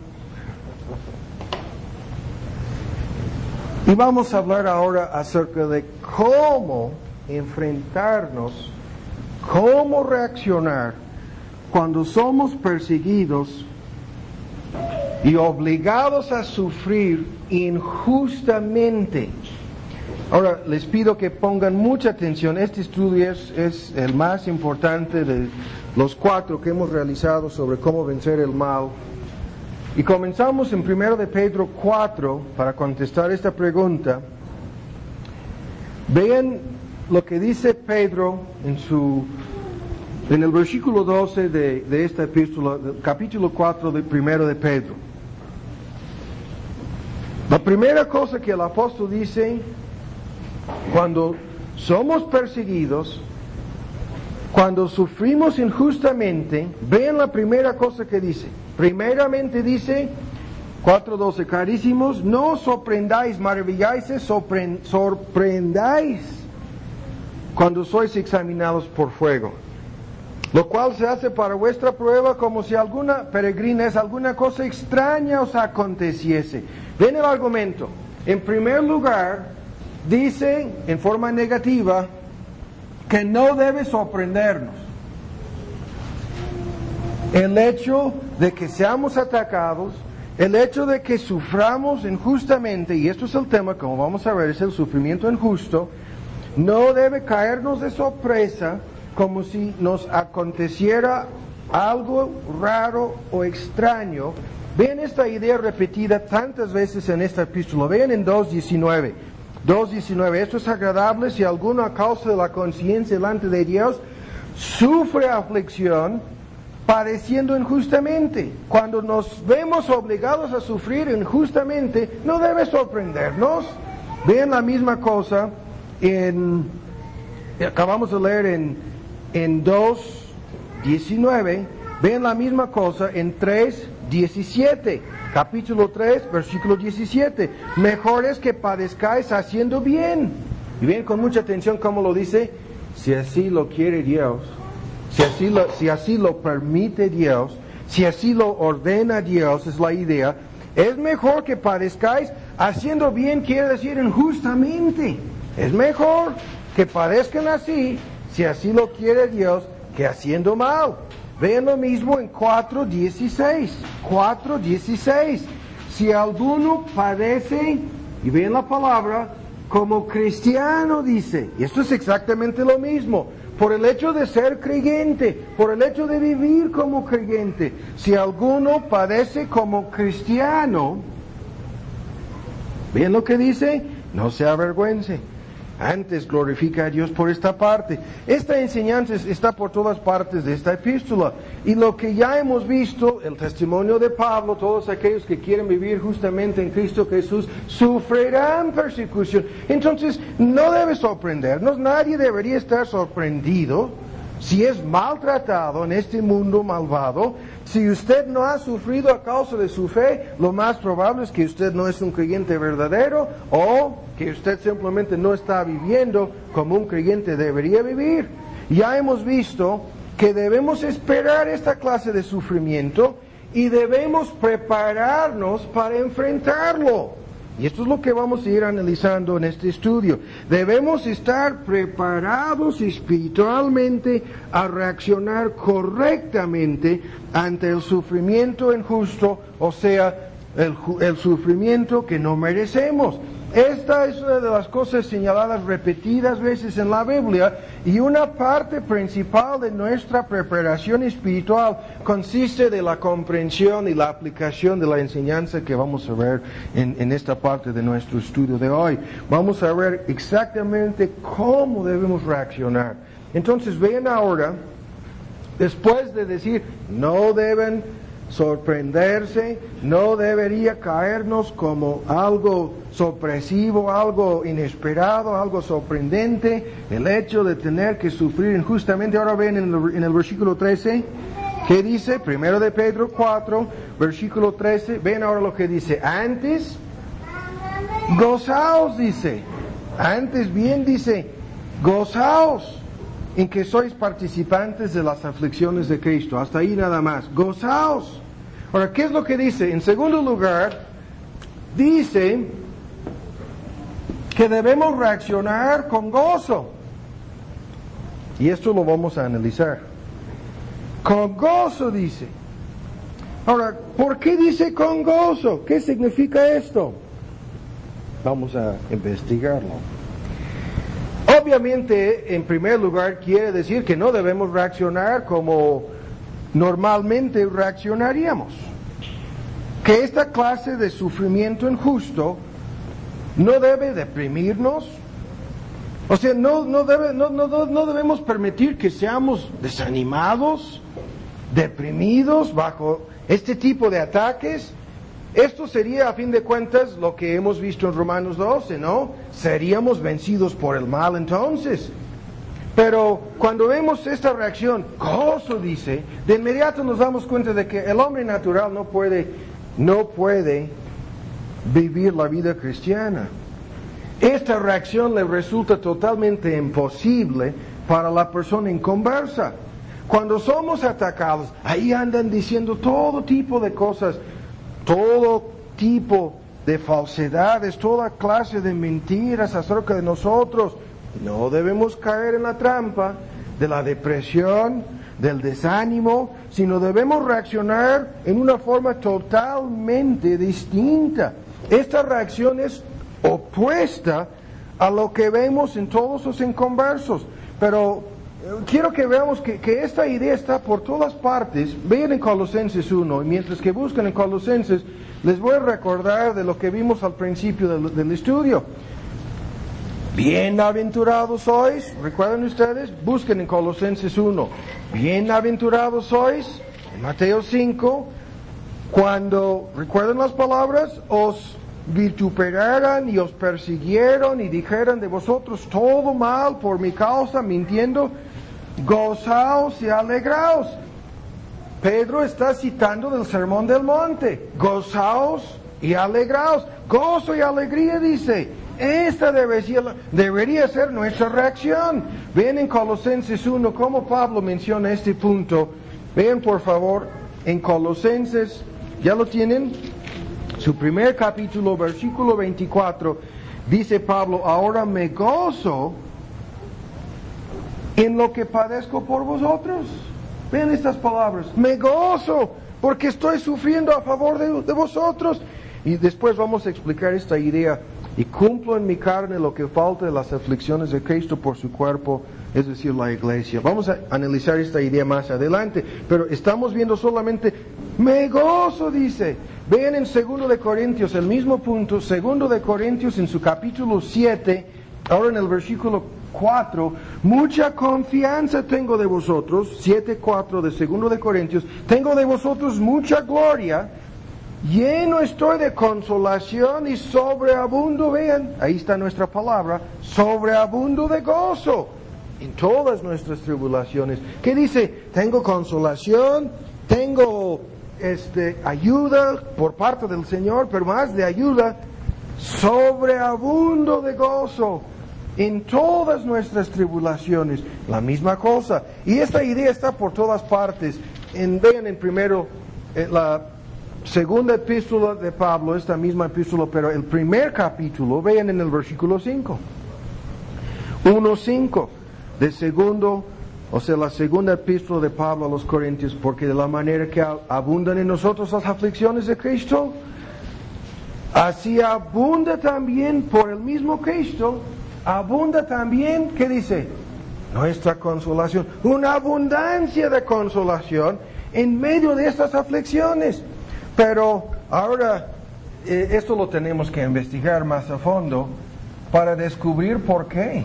Y vamos a hablar ahora acerca de cómo enfrentarnos, cómo reaccionar cuando somos perseguidos y obligados a sufrir injustamente. Ahora, les pido que pongan mucha atención. Este estudio es el más importante de los 4 que hemos realizado sobre cómo vencer el mal. Y comenzamos en 1 de Pedro 4 para contestar esta pregunta. Vean lo que dice Pedro en el versículo 12 de esta epístola, del capítulo 4 de 1 de Pedro. La primera cosa que el apóstol dice, cuando somos perseguidos, cuando sufrimos injustamente, vean la primera cosa que dice. Primeramente dice, 4:12, carísimos, no os sorprendáis, maravilláis, sorprendáis cuando sois examinados por fuego, lo cual se hace para vuestra prueba, como si alguna cosa extraña os aconteciese. Ven el argumento. En primer lugar, dice en forma negativa que no debe sorprendernos el hecho de que seamos atacados, el hecho de que suframos injustamente, y esto es el tema, como vamos a ver, es el sufrimiento injusto. No debe caernos de sorpresa como si nos aconteciera algo raro o extraño. Vean esta idea repetida tantas veces en esta epístola. Vean en 2:19. 2:19. Esto es agradable si alguno a causa de la conciencia delante de Dios sufre aflicción, padeciendo injustamente. Cuando nos vemos obligados a sufrir injustamente, no debe sorprendernos. Vean la misma cosa acabamos de leer en 2:19. Vean la misma cosa en 3:17. Capítulo 3, versículo 17. Mejor es que padezcáis haciendo bien. Y ven con mucha atención cómo lo dice. Si así lo quiere Dios, si así lo permite Dios, si así lo ordena Dios, es la idea. Es mejor que padezcáis haciendo bien, quiere decir injustamente. Es mejor que padezcan así, si así lo quiere Dios, que haciendo mal. Vean lo mismo en 4:16. 4:16. Si alguno padece, y vean la palabra, como cristiano, dice. Y esto es exactamente lo mismo. Por el hecho de ser creyente, por el hecho de vivir como creyente. Si alguno padece como cristiano, vean lo que dice, no se avergüence. Antes glorifica a Dios por esta parte. Esta enseñanza está por todas partes de esta epístola. Y lo que ya hemos visto, el testimonio de Pablo, todos aquellos que quieren vivir justamente en Cristo Jesús, sufrirán persecución. Entonces, no debe sorprendernos, nadie debería estar sorprendido si es maltratado en este mundo malvado. Si usted no ha sufrido a causa de su fe, lo más probable es que usted no es un creyente verdadero o que usted simplemente no está viviendo como un creyente debería vivir. Ya hemos visto que debemos esperar esta clase de sufrimiento y debemos prepararnos para enfrentarlo. Y esto es lo que vamos a ir analizando en este estudio. Debemos estar preparados espiritualmente a reaccionar correctamente ante el sufrimiento injusto, o sea, el sufrimiento que no merecemos. Esta es una de las cosas señaladas repetidas veces en la Biblia, y una parte principal de nuestra preparación espiritual consiste de la comprensión y la aplicación de la enseñanza que vamos a ver en esta parte de nuestro estudio de hoy. Vamos a ver exactamente cómo debemos reaccionar. Entonces vean ahora, después de decir, no deben sorprenderse, no debería caernos como algo sorpresivo, algo inesperado, algo sorprendente, el hecho de tener que sufrir injustamente. Ahora ven en el versículo 13, ¿qué dice? Primero de Pedro 4, versículo 13, ven ahora lo que dice. Antes, gozaos, dice. Antes bien dice, gozaos en que sois participantes de las aflicciones de Cristo. Hasta ahí nada más. Gozaos. Ahora, ¿qué es lo que dice? En segundo lugar, dice que debemos reaccionar con gozo. Y esto lo vamos a analizar. Con gozo, dice. Ahora, ¿por qué dice con gozo? ¿Qué significa esto? Vamos a investigarlo. Obviamente, en primer lugar, quiere decir que no debemos reaccionar como normalmente reaccionaríamos. Que esta clase de sufrimiento injusto no debe deprimirnos. O sea, no debemos permitir que seamos desanimados, deprimidos bajo este tipo de ataques. Esto sería, a fin de cuentas, lo que hemos visto en Romanos 12, ¿no? Seríamos vencidos por el mal entonces. Pero cuando vemos esta reacción, gozo, dice, de inmediato nos damos cuenta de que el hombre natural no puede vivir la vida cristiana. Esta reacción le resulta totalmente imposible para la persona inconversa. Cuando somos atacados, ahí andan diciendo todo tipo de cosas, todo tipo de falsedades, toda clase de mentiras acerca de nosotros. No debemos caer en la trampa de la depresión, del desánimo, sino debemos reaccionar en una forma totalmente distinta. Esta reacción es opuesta a lo que vemos en todos los inconversos. Pero quiero que veamos que esta idea está por todas partes. Vean en Colosenses 1, y mientras que buscan en Colosenses, les voy a recordar de lo que vimos al principio del estudio. Bienaventurados sois, ¿recuerdan ustedes? Busquen en Colosenses 1. Bienaventurados sois, en Mateo 5, cuando, ¿recuerdan las palabras? Os vituperaran y os persiguieron y dijeran de vosotros todo mal por mi causa, mintiendo, gozaos y alegraos. Pedro está citando del Sermón del Monte. Gozaos y alegraos. Gozo y alegría, dice. Esta debería ser nuestra reacción. Vean en Colosenses 1 cómo Pablo menciona este punto. Vean por favor en Colosenses, ¿ya lo tienen? Su primer capítulo, versículo 24, dice Pablo, ahora me gozo en lo que padezco por vosotros. Vean estas palabras, me gozo porque estoy sufriendo a favor de vosotros. Y después vamos a explicar esta idea. Y cumplo en mi carne lo que falta de las aflicciones de Cristo por su cuerpo, es decir, la iglesia. Vamos a analizar esta idea más adelante, pero estamos viendo solamente, me gozo, dice. Vean en 2 de Corintios, el mismo punto, 2 de Corintios en su capítulo 7, Ahora en el versículo 4, mucha confianza tengo de vosotros, 7:4 de 2 de Corintios, tengo de vosotros mucha gloria, lleno estoy de consolación y sobreabundo, vean, ahí está nuestra palabra, sobreabundo de gozo en todas nuestras tribulaciones. ¿Qué dice? Tengo consolación, tengo ayuda por parte del Señor, pero más de ayuda, sobreabundo de gozo en todas nuestras tribulaciones. La misma cosa. Y esta idea está por todas partes. Vean en primero, la segunda epístola de Pablo, esta misma epístola, pero el primer capítulo, vean en el versículo 5. 1:5 de segundo, o sea, la segunda epístola de Pablo a los Corintios, porque de la manera que abundan en nosotros las aflicciones de Cristo, así abunda también por el mismo Cristo, abunda también, ¿qué dice? Nuestra consolación, una abundancia de consolación en medio de estas aflicciones. Pero ahora, esto lo tenemos que investigar más a fondo para descubrir por qué.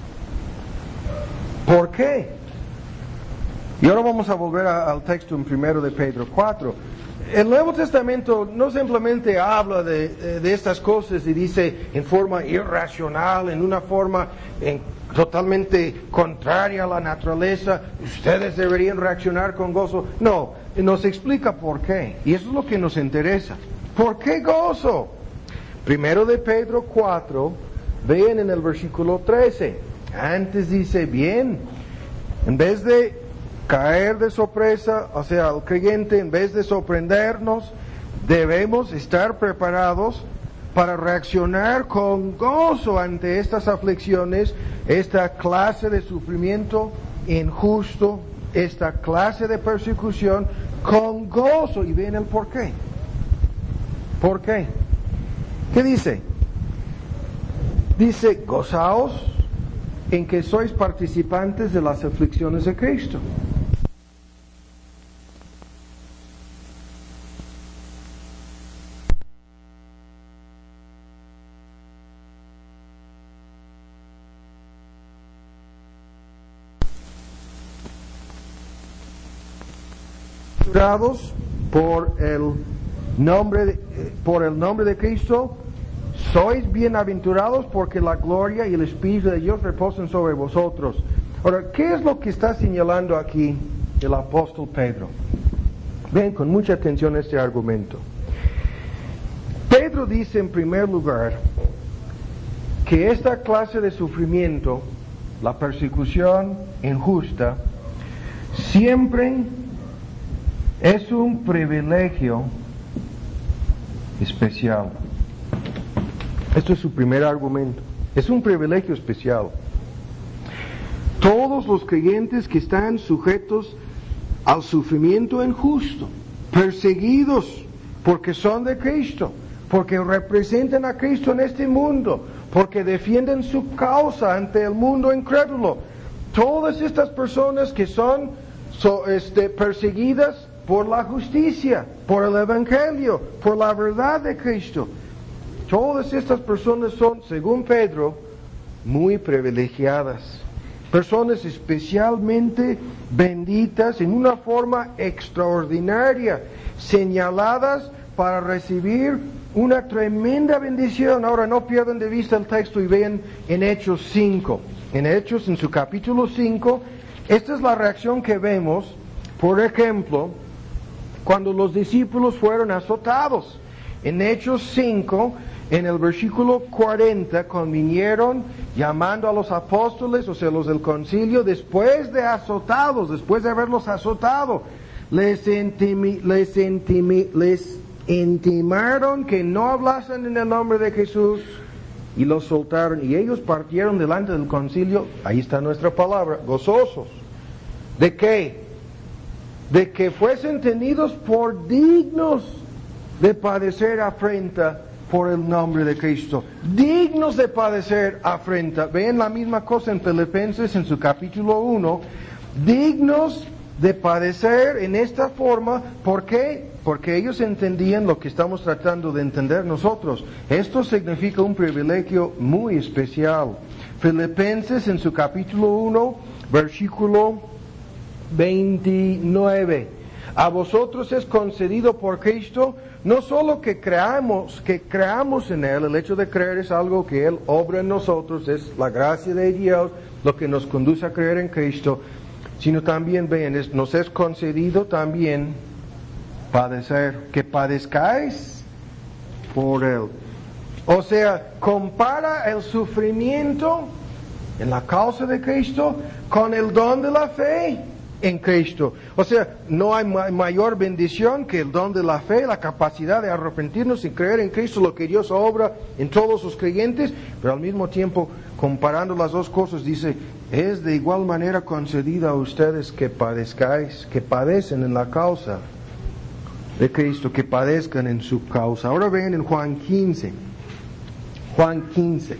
¿Por qué? Y ahora vamos a volver al texto en 1 de Pedro 4. El Nuevo Testamento no simplemente habla de estas cosas y dice en forma irracional, en una forma totalmente contraria a la naturaleza, ustedes deberían reaccionar con gozo. No, nos explica por qué. Y eso es lo que nos interesa. ¿Por qué gozo? 1 de Pedro 4, vean en el versículo 13. Antes dice, bien, en vez de caer de sorpresa, o sea, al creyente, en vez de sorprendernos, debemos estar preparados para reaccionar con gozo ante estas aflicciones, esta clase de sufrimiento injusto, esta clase de persecución, con gozo. Y ven el por qué. ¿Por qué? ¿Qué dice? Dice, gozaos en que sois participantes de las aflicciones de Cristo. Por el nombre de Cristo, sois bienaventurados porque la gloria y el Espíritu de Dios reposan sobre vosotros. Ahora, ¿qué es lo que está señalando aquí el apóstol Pedro? Ven con mucha atención a este argumento. Pedro dice en primer lugar que esta clase de sufrimiento, la persecución injusta, siempre es un privilegio especial. Esto es su primer argumento. Es un privilegio especial. Todos los creyentes que están sujetos al sufrimiento injusto, perseguidos porque son de Cristo, porque representan a Cristo en este mundo, porque defienden su causa ante el mundo incrédulo, todas estas personas que son perseguidas por la justicia, por el Evangelio, por la verdad de Cristo. Todas estas personas son, según Pedro, muy privilegiadas. Personas especialmente benditas en una forma extraordinaria, señaladas para recibir una tremenda bendición. Ahora no pierdan de vista el texto y vean en Hechos 5. En Hechos, en su capítulo 5, esta es la reacción que vemos, por ejemplo, cuando los discípulos fueron azotados. En Hechos 5, en el versículo 40, convinieron llamando a los apóstoles, o sea, los del concilio, después de haberlos azotado, les intimaron que no hablasen en el nombre de Jesús y los soltaron. Y ellos partieron delante del concilio, ahí está nuestra palabra, gozosos. ¿De qué? De que fuesen tenidos por dignos de padecer afrenta por el nombre de Cristo. Dignos de padecer afrenta. Ven la misma cosa en Filipenses en su capítulo 1. Dignos de padecer en esta forma. ¿Por qué? Porque ellos entendían lo que estamos tratando de entender nosotros. Esto significa un privilegio muy especial. Filipenses en su capítulo 1, versículo 29. A vosotros es concedido por Cristo no solo que creamos en Él. El hecho de creer es algo que Él obra en nosotros, es la gracia de Dios lo que nos conduce a creer en Cristo, sino también, vean, nos es concedido también padecer, que padezcáis por Él. O sea, compara el sufrimiento en la causa de Cristo con el don de la fe en Cristo. O sea, no hay mayor bendición que el don de la fe, la capacidad de arrepentirnos y creer en Cristo, lo que Dios obra en todos sus creyentes, pero al mismo tiempo, comparando las dos cosas, dice, es de igual manera concedida a ustedes que padezcáis, que padecen en la causa de Cristo, que padezcan en su causa. Ahora ven en Juan 15. Juan 15.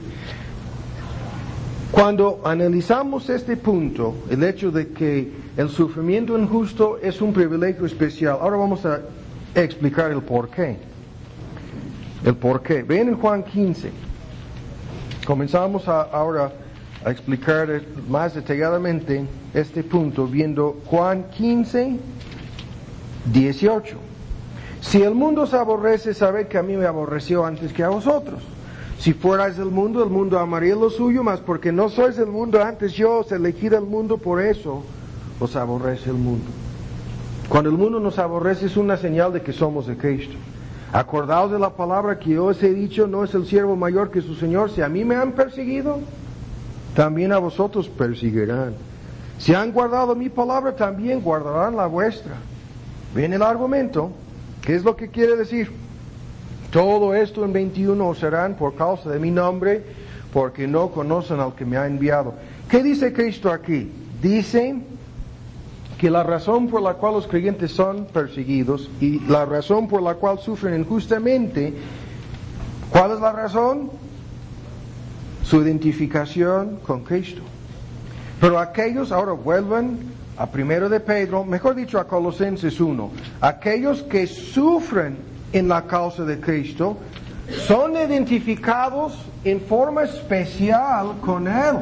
Cuando analizamos este punto, el hecho de que el sufrimiento injusto es un privilegio especial, ahora vamos a explicar el por qué. El por qué. Ven en Juan 15. Comenzamos ahora a explicar más detalladamente este punto, viendo Juan 15, 18. Si el mundo os aborrece, sabed que a mí me aborreció antes que a vosotros. Si fuerais del mundo, el mundo amaría lo suyo, mas porque no sois del mundo, antes yo os elegí del mundo, por eso os aborrece el mundo. Cuando el mundo nos aborrece es una señal de que somos de Cristo. Acordaos de la palabra que yo os he dicho, no es el siervo mayor que su Señor. Si a mí me han perseguido, también a vosotros perseguirán. Si han guardado mi palabra, también guardarán la vuestra. ¿Ven el argumento? ¿Qué es lo que quiere decir? Todo esto en 21 os harán por causa de mi nombre, porque no conocen al que me ha enviado. ¿Qué dice Cristo aquí? Dice que la razón por la cual los creyentes son perseguidos y la razón por la cual sufren injustamente, ¿cuál es la razón? Su identificación con Cristo. Pero aquellos, ahora vuelvan a 1 de Pedro, mejor dicho a Colosenses 1, aquellos que sufren en la causa de Cristo son identificados en forma especial con Él.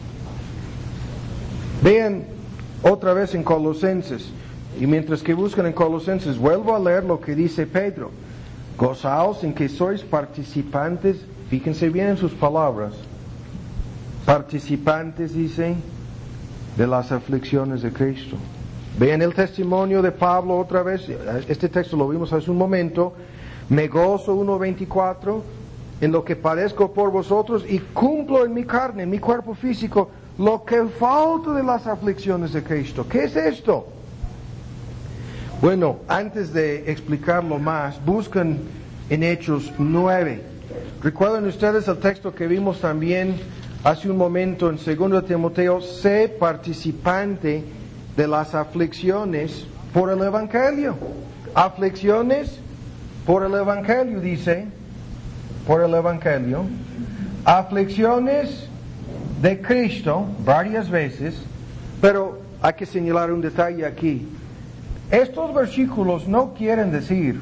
Vean otra vez en Colosenses, y mientras que buscan en Colosenses, vuelvo a leer lo que dice Pedro. Gozaos en que sois participantes, fíjense bien en sus palabras, participantes, dice, de las aflicciones de Cristo. Vean el testimonio de Pablo otra vez, este texto lo vimos hace un momento, me gozo 1:24 en lo que padezco por vosotros y cumplo en mi carne, en mi cuerpo físico, lo que falta de las aflicciones de Cristo. ¿Qué es esto? Bueno, antes de explicarlo más, buscan en Hechos 9. ¿Recuerdan ustedes el texto que vimos también hace un momento en 2 Timoteo? Sé participante de las aflicciones por el Evangelio. Aflicciones por el Evangelio, dice, por el Evangelio. Aflicciones de Cristo, varias veces, pero hay que señalar un detalle aquí. Estos versículos no quieren decir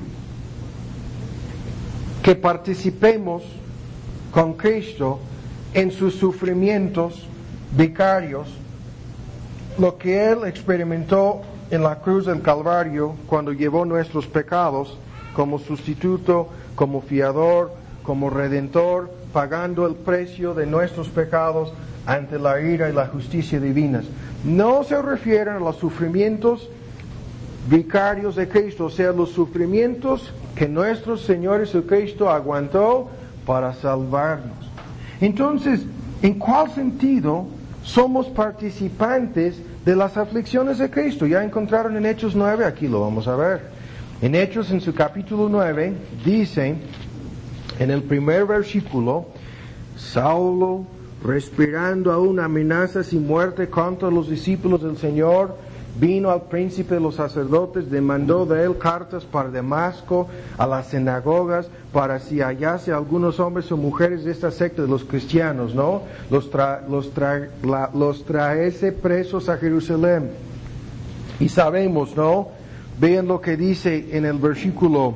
que participemos con Cristo en sus sufrimientos vicarios, lo que Él experimentó en la cruz del Calvario cuando llevó nuestros pecados como sustituto, como fiador, como redentor, pagando el precio de nuestros pecados ante la ira y la justicia divinas. No se refieren a los sufrimientos vicarios de Cristo, o sea, los sufrimientos que nuestro Señor Jesucristo aguantó para salvarnos. Entonces, ¿en cuál sentido somos participantes de las aflicciones de Cristo? Ya encontraron en Hechos 9, aquí lo vamos a ver. En Hechos, en su capítulo 9, dice, en el primer versículo, Saulo, respirando aún amenazas y muerte contra los discípulos del Señor, vino al príncipe de los sacerdotes, demandó de él cartas para Damasco, a las sinagogas, para si hallase algunos hombres o mujeres de esta secta de los cristianos, ¿no? Los traese presos a Jerusalén. Y sabemos, ¿no? Vean lo que dice en el versículo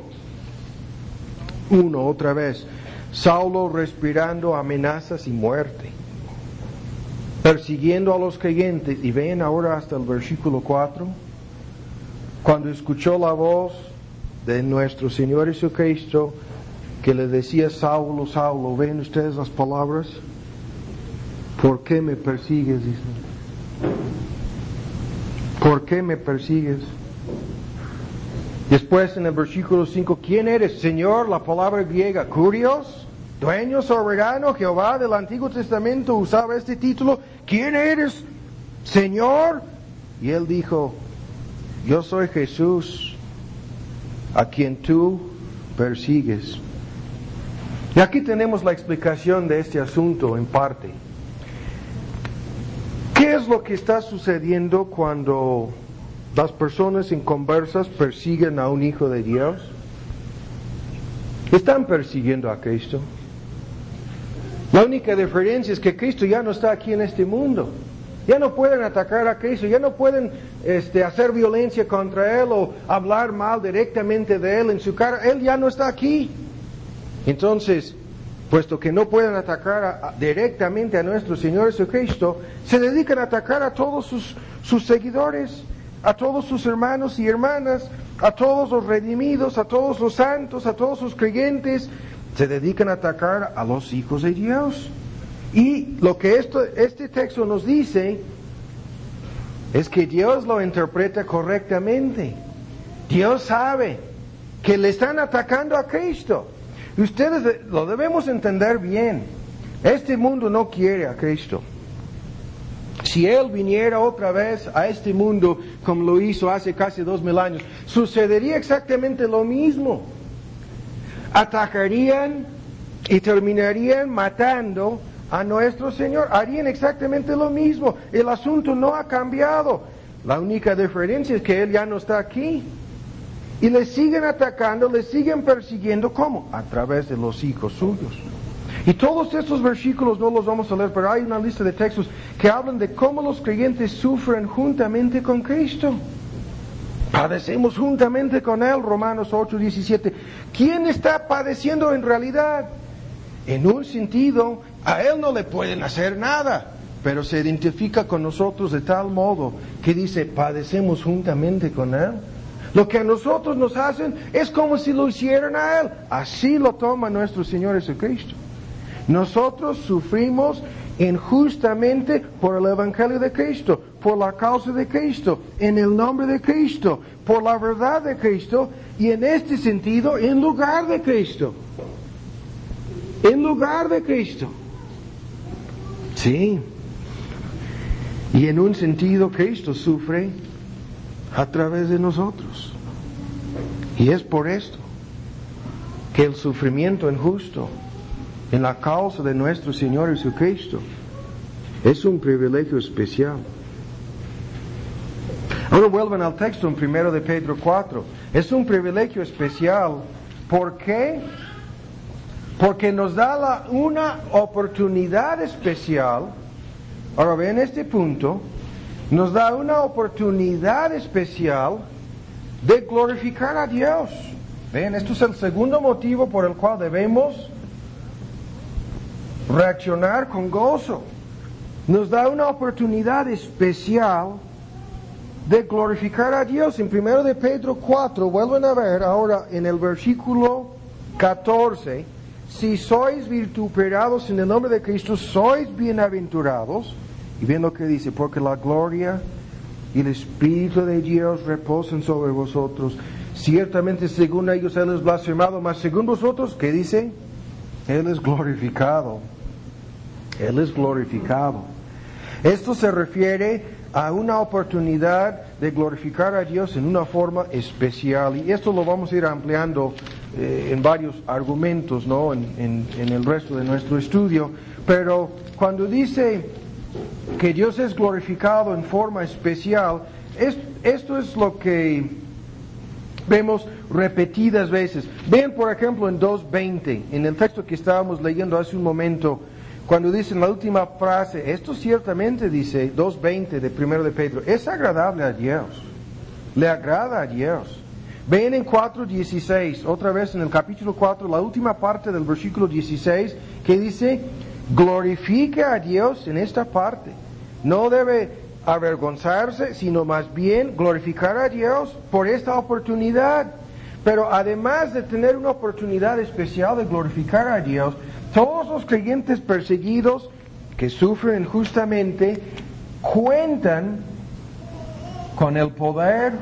1 otra vez. Saulo respirando amenazas y muerte, persiguiendo a los creyentes. Y ven ahora hasta el versículo 4. Cuando escuchó la voz de nuestro Señor Jesucristo, que le decía: Saulo, Saulo, ¿ven ustedes las palabras? ¿Por qué me persigues? Dice. ¿Por qué me persigues? Después en el versículo 5, ¿quién eres, Señor? La palabra griega, Kurios, dueño soberano. Jehová del Antiguo Testamento usaba este título. ¿Quién eres, Señor? Y él dijo: yo soy Jesús, a quien tú persigues. Y aquí tenemos la explicación de este asunto en parte. ¿Qué es lo que está sucediendo cuando las personas inconversas persiguen a un hijo de Dios? Están persiguiendo a Cristo. La única diferencia es que Cristo ya no está aquí en este mundo. Ya no pueden atacar a Cristo, ya no pueden hacer violencia contra Él o hablar mal directamente de Él en su cara. Él ya no está aquí. Entonces, puesto que no pueden atacar directamente a nuestro Señor Jesucristo, se dedican a atacar a todos sus seguidores, a todos sus hermanos y hermanas, a todos los redimidos, a todos los santos, a todos sus creyentes. Se dedican a atacar a los hijos de Dios. Y lo que este texto nos dice es que Dios lo interpreta correctamente. Dios sabe que le están atacando a Cristo. Y ustedes lo debemos entender bien. Este mundo no quiere a Cristo. Si Él viniera otra vez a este mundo como lo hizo hace casi 2000 años, sucedería exactamente lo mismo. Atacarían y terminarían matando a nuestro Señor. Harían exactamente lo mismo. El asunto no ha cambiado. La única diferencia es que Él ya no está aquí. Y le siguen atacando, le siguen persiguiendo. ¿Cómo? A través de los hijos suyos. Y todos estos versículos no los vamos a leer, pero hay una lista de textos que hablan de cómo los creyentes sufren juntamente con Cristo. Padecemos juntamente con Él, Romanos 8:17. ¿Quién está padeciendo en realidad? En un sentido, a Él no le pueden hacer nada, pero se identifica con nosotros de tal modo que dice: padecemos juntamente con Él. Lo que a nosotros nos hacen es como si lo hicieran a Él. Así lo toma nuestro Señor Jesucristo. Nosotros sufrimos injustamente por el Evangelio de Cristo, por la causa de Cristo, en el nombre de Cristo, por la verdad de Cristo, y en este sentido, en lugar de Cristo. En lugar de Cristo. Sí. Y en un sentido, Cristo sufre a través de nosotros. Y es por esto que el sufrimiento injusto en la causa de nuestro Señor Jesucristo es un privilegio especial. Ahora vuelvan al texto en 1 de Pedro 4. Es un privilegio especial. ¿Por qué? Porque nos da una oportunidad especial. Ahora ven este punto. Nos da una oportunidad especial de glorificar a Dios. Ven, esto es el segundo motivo por el cual debemos reaccionar con gozo. Nos da una oportunidad especial de glorificar a Dios. En 1 de Pedro 4, vuelven a ver ahora en el versículo 14, si sois vituperados en el nombre de Cristo, sois bienaventurados. Y ven lo que dice: porque la gloria y el Espíritu de Dios reposan sobre vosotros. Ciertamente según ellos Él es blasfemado, mas según vosotros, ¿qué dice? Él es glorificado. Él es glorificado. Esto se refiere a una oportunidad de glorificar a Dios en una forma especial. Y esto lo vamos a ir ampliando en varios argumentos, ¿no? En el resto de nuestro estudio. Pero cuando dice que Dios es glorificado en forma especial, esto es lo que vemos repetidas veces. Ven, por ejemplo, en 2:20, en el texto que estábamos leyendo hace un momento, cuando dice en la última frase, esto ciertamente dice 2:20 de 1 de Pedro, es agradable a Dios. le agrada a Dios. Ven en 4:16, otra vez en el capítulo 4, la última parte del versículo 16, que dice, glorifica a Dios en esta parte. No debe avergonzarse, sino más bien glorificar a Dios por esta oportunidad. Pero además de tener una oportunidad especial de glorificar a Dios, todos los creyentes perseguidos que sufren injustamente cuentan con el poder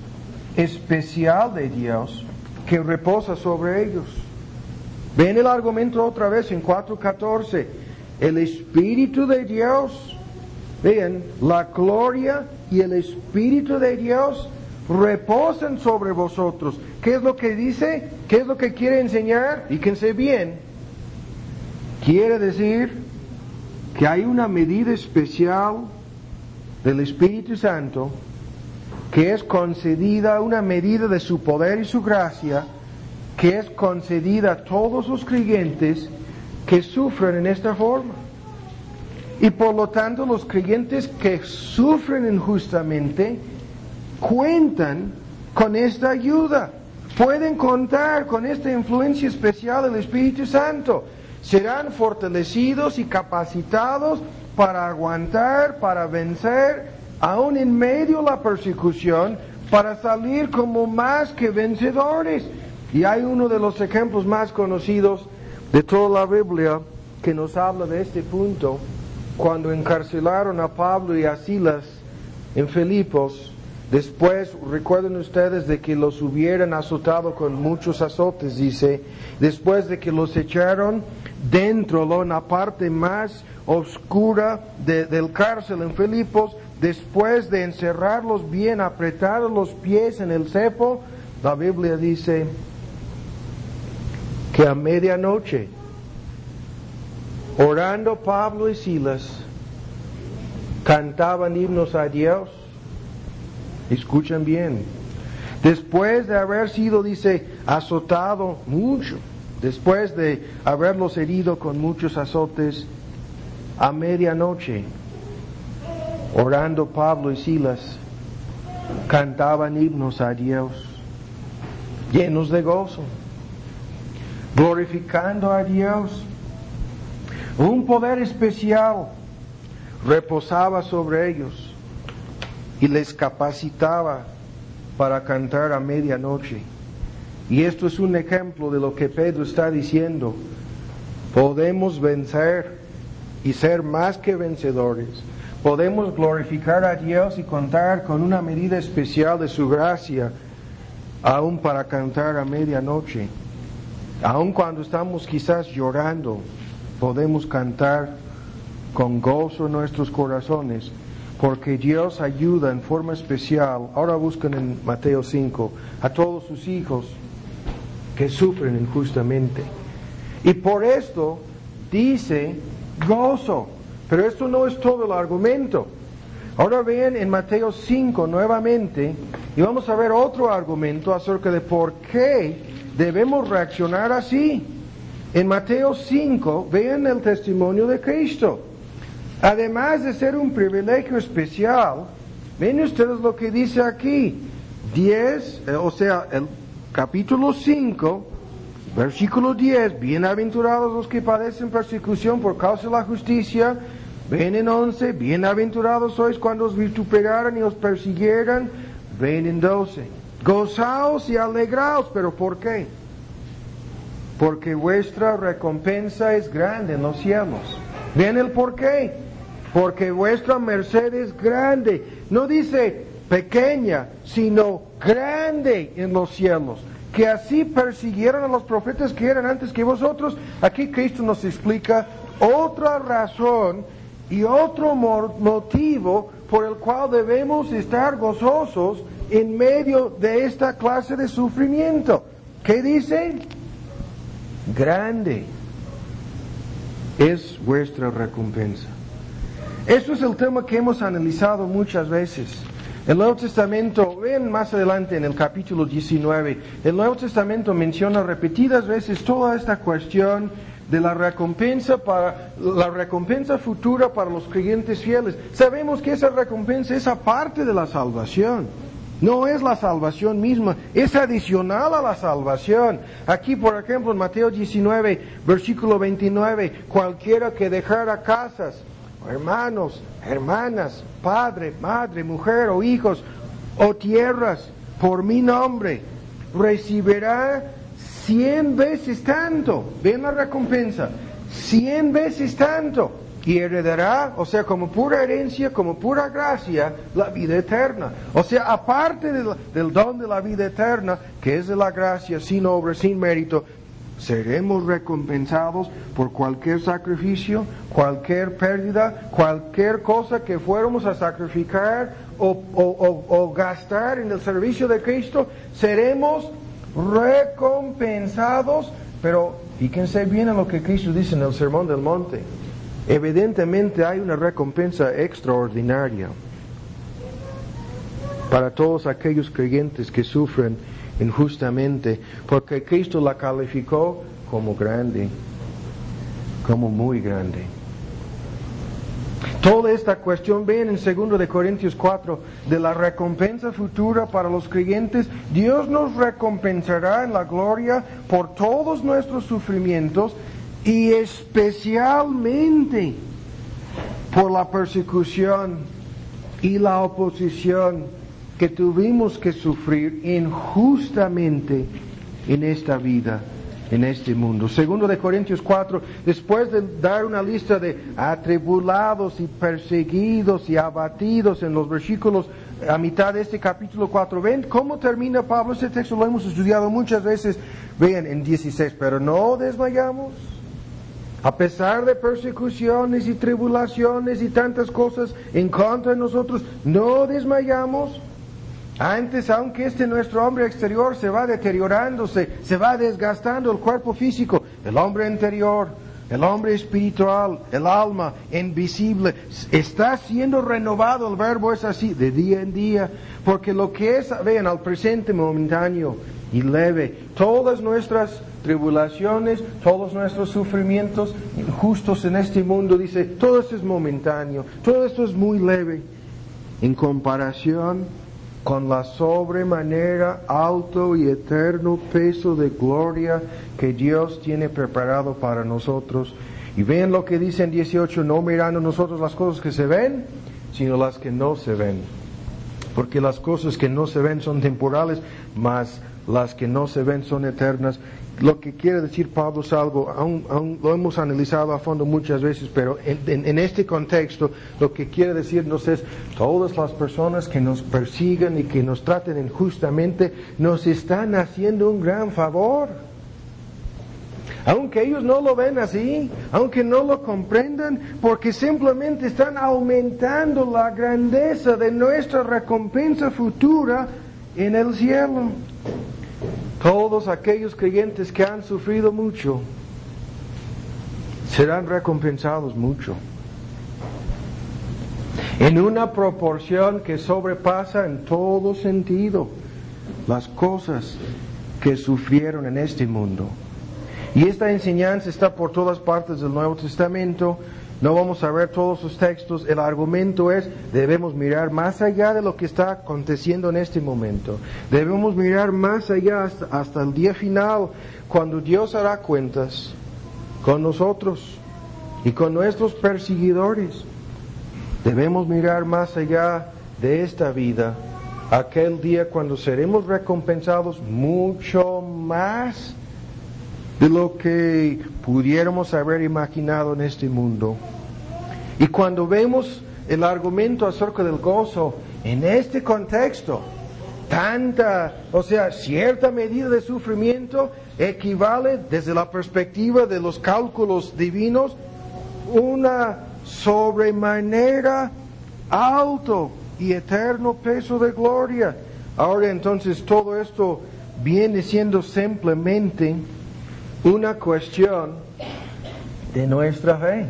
especial de Dios que reposa sobre ellos. Ven el argumento otra vez en 4:14. El Espíritu de Dios, vean, la gloria y el Espíritu de Dios reposan sobre vosotros. ¿Qué es lo que dice? ¿Qué es lo que quiere enseñar? Fíjense bien. Quiere decir que hay una medida especial del Espíritu Santo que es concedida, una medida de su poder y su gracia, que es concedida a todos los creyentes que sufren en esta forma. Y por lo tanto los creyentes que sufren injustamente cuentan con esta ayuda, pueden contar con esta influencia especial del Espíritu Santo, serán fortalecidos y capacitados para aguantar, para vencer, aún en medio de la persecución, para salir como más que vencedores. Y hay uno de los ejemplos más conocidos de toda la Biblia que nos habla de este punto, cuando encarcelaron a Pablo y a Silas en Filipos. Después, recuerden ustedes de que los hubieran azotado con muchos azotes, dice, después de que los echaron dentro, en la parte más oscura del cárcel en Filipos, después de encerrarlos bien, apretar los pies en el cepo, la Biblia dice que a medianoche, orando Pablo y Silas, cantaban himnos a Dios. Escuchen bien. Después de haber sido, dice, azotado mucho, después de haberlos herido con muchos azotes, a medianoche, orando Pablo y Silas, cantaban himnos a Dios, llenos de gozo, glorificando a Dios. Un poder especial reposaba sobre ellos y les capacitaba para cantar a medianoche. Y esto es un ejemplo de lo que Pedro está diciendo. Podemos vencer y ser más que vencedores. Podemos glorificar a Dios y contar con una medida especial de su gracia, aún para cantar a medianoche. Aún cuando estamos quizás llorando, podemos cantar con gozo en nuestros corazones, porque Dios ayuda en forma especial. Ahora buscan en Mateo 5 a todos sus hijos que sufren injustamente. Y por esto dice gozo. Pero esto no es todo el argumento. Ahora vean en Mateo 5 nuevamente, y vamos a ver otro argumento acerca de por qué debemos reaccionar así. En Mateo 5, vean el testimonio de Cristo. Además de ser un privilegio especial, ven ustedes lo que dice aquí, el capítulo 5, versículo 10, bienaventurados los que padecen persecución por causa de la justicia. Ven en 11, bienaventurados sois cuando os vituperaran y os persiguieran. Ven en 12, gozaos y alegraos. ¿Pero por qué? Porque vuestra recompensa es grande en los cielos. ¿Ven el por qué? Porque vuestra merced es grande. No dice pequeña, sino grande en los cielos. Que así persiguieron a los profetas que eran antes que vosotros. Aquí Cristo nos explica otra razón y otro motivo por el cual debemos estar gozosos en medio de esta clase de sufrimiento. ¿Qué dice? Grande es vuestra recompensa. Eso es el tema que hemos analizado muchas veces. El Nuevo Testamento, ven más adelante en el capítulo 19, el Nuevo Testamento menciona repetidas veces toda esta cuestión de la recompensa futura para los creyentes fieles. Sabemos que esa recompensa es aparte de la salvación. No es la salvación misma, es adicional a la salvación. Aquí, por ejemplo, en Mateo 19, versículo 29, cualquiera que dejara casas, hermanos, hermanas, padre, madre, mujer o hijos, o tierras, por mi nombre, recibirá 100 veces tanto. Ven la recompensa, 100 veces tanto. Y heredará, o sea, como pura herencia, como pura gracia, la vida eterna. O sea, aparte del don de la vida eterna, que es de la gracia, sin obra, sin mérito, seremos recompensados por cualquier sacrificio, cualquier pérdida, cualquier cosa que fuéramos a sacrificar o gastar en el servicio de Cristo. Seremos recompensados, pero fíjense bien en lo que Cristo dice en el Sermón del Monte. Evidentemente hay una recompensa extraordinaria para todos aquellos creyentes que sufren injustamente, porque Cristo la calificó como grande, como muy grande. Toda esta cuestión, ven en 2 de Corintios 4, de la recompensa futura para los creyentes. Dios nos recompensará en la gloria por todos nuestros sufrimientos, y especialmente por la persecución y la oposición que tuvimos que sufrir injustamente en esta vida, en este mundo. 2 de Corintios 4, después de dar una lista de atribulados y perseguidos y abatidos en los versículos a mitad de este capítulo 4, ven cómo termina Pablo. Este texto lo hemos estudiado muchas veces. Vean en 16, pero no desmayamos. A pesar de persecuciones y tribulaciones y tantas cosas en contra de nosotros, no desmayamos. Antes, aunque nuestro hombre exterior se va deteriorándose, se va desgastando el cuerpo físico, el hombre interior, el hombre espiritual, el alma invisible, está siendo renovado. El verbo es así, de día en día, porque lo que es, vean, al presente momentáneo y leve, todas nuestras tribulaciones, todos nuestros sufrimientos injustos en este mundo, dice, todo esto es momentáneo, todo esto es muy leve en comparación con la sobremanera alto y eterno peso de gloria que Dios tiene preparado para nosotros. Y ven lo que dice en 18, no mirando nosotros las cosas que se ven, sino las que no se ven. Porque las cosas que no se ven son temporales, mas las que no se ven son eternas. Lo que quiere decir Pablo es algo, aún lo hemos analizado a fondo muchas veces, pero en este contexto lo que quiere decirnos es, todas las personas que nos persigan y que nos traten injustamente nos están haciendo un gran favor. Aunque ellos no lo ven así, aunque no lo comprendan, porque simplemente están aumentando la grandeza de nuestra recompensa futura en el cielo. Todos aquellos creyentes que han sufrido mucho serán recompensados mucho, en una proporción que sobrepasa en todo sentido las cosas que sufrieron en este mundo. Y esta enseñanza está por todas partes del Nuevo Testamento. No vamos a ver todos los textos. El argumento es, debemos mirar más allá de lo que está aconteciendo en este momento. Debemos mirar más allá hasta el día final, cuando Dios hará cuentas con nosotros y con nuestros perseguidores. Debemos mirar más allá de esta vida, aquel día cuando seremos recompensados mucho más de lo que pudiéramos haber imaginado en este mundo. Y cuando vemos el argumento acerca del gozo en este contexto, cierta medida de sufrimiento equivale desde la perspectiva de los cálculos divinos una sobremanera alto y eterno peso de gloria. Ahora entonces todo esto viene siendo simplemente una cuestión de nuestra fe.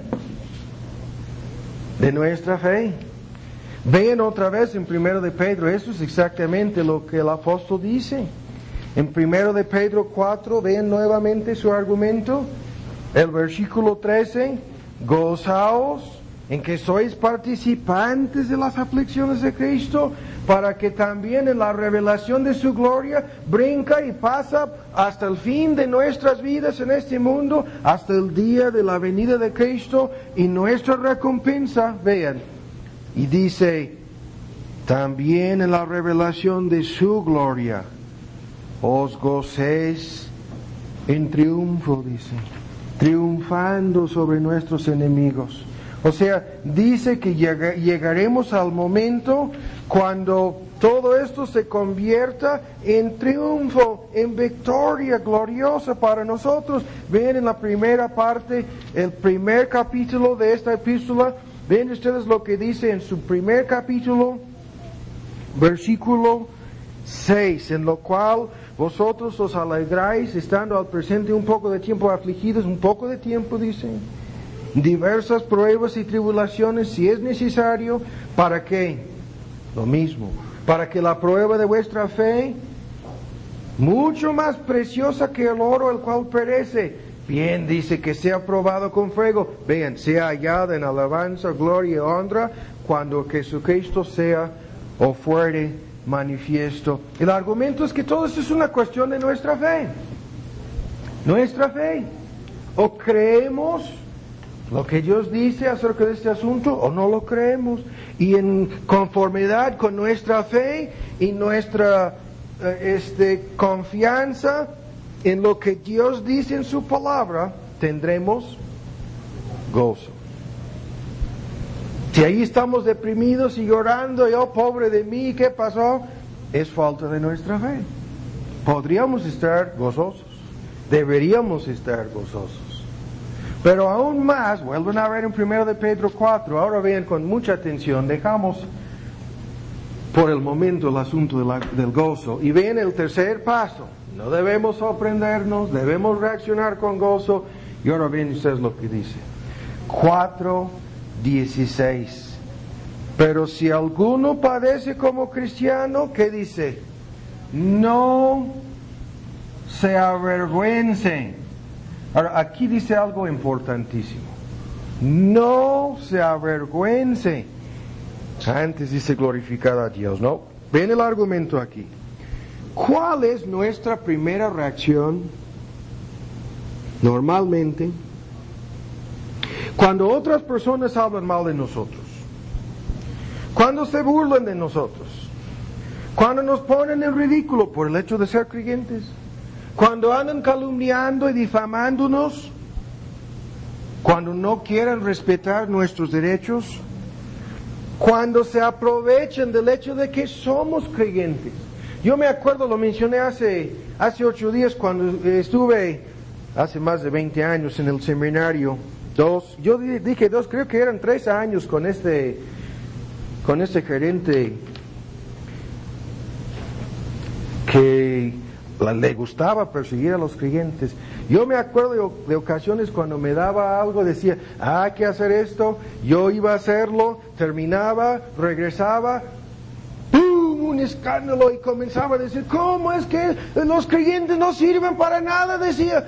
De nuestra fe. Vean otra vez en 1 de Pedro, eso es exactamente lo que el apóstol dice. En 1 de Pedro 4, vean nuevamente su argumento. El versículo 13, gozaos en que sois participantes de las aflicciones de Cristo, para que también en la revelación de su gloria brinca y pasa hasta el fin de nuestras vidas en este mundo, hasta el día de la venida de Cristo y nuestra recompensa. Vean, y dice, también en la revelación de su gloria os gocéis en triunfo, dice, triunfando sobre nuestros enemigos. O sea, dice que llegaremos al momento cuando todo esto se convierta en triunfo, en victoria gloriosa para nosotros. Ven en la primera parte, el primer capítulo de esta epístola, ven ustedes lo que dice en su primer capítulo, versículo 6, en lo cual vosotros os alegráis, estando al presente un poco de tiempo afligidos, un poco de tiempo, dice, diversas pruebas y tribulaciones, si es necesario, ¿para qué? Lo mismo, para que la prueba de vuestra fe, mucho más preciosa que el oro, el cual perece, bien dice que sea probado con fuego, vean, sea hallada en alabanza, gloria y honra, cuando Jesucristo sea o fuere manifiesto. El argumento es que todo esto es una cuestión de nuestra fe. Nuestra fe. O creemos lo que Dios dice acerca de este asunto o no lo creemos. Y en conformidad con nuestra fe y nuestra confianza en lo que Dios dice en su palabra, tendremos gozo. Si ahí estamos deprimidos y llorando, y oh, pobre de mí, ¿qué pasó? Es falta de nuestra fe. Podríamos estar gozosos, deberíamos estar gozosos. Pero aún más, vuelven a ver en 1 de Pedro 4, ahora vean con mucha atención, dejamos por el momento el asunto del gozo, y vean el tercer paso, no debemos sorprendernos, debemos reaccionar con gozo, y ahora ven ustedes lo que dice, 4:16, pero si alguno padece como cristiano, ¿qué dice? No se avergüencen. Ahora, aquí dice algo importantísimo. No se avergüence. Antes dice glorificar a Dios, ¿no? Ven el argumento aquí. ¿Cuál es nuestra primera reacción? Normalmente, cuando otras personas hablan mal de nosotros, cuando se burlan de nosotros, cuando nos ponen en ridículo por el hecho de ser creyentes, cuando andan calumniando y difamándonos, cuando no quieren respetar nuestros derechos, cuando se aprovechan del hecho de que somos creyentes. Yo me acuerdo, lo mencioné hace 8 días cuando estuve, hace más de 20 años en el seminario, yo dije 2, creo que eran 3 años con este gerente que le gustaba perseguir a los creyentes. Yo me acuerdo de ocasiones cuando me daba algo, decía, hay que hacer esto, yo iba a hacerlo, terminaba, regresaba, ¡pum!, un escándalo, y comenzaba a decir, ¿cómo es que los creyentes no sirven para nada? Decía,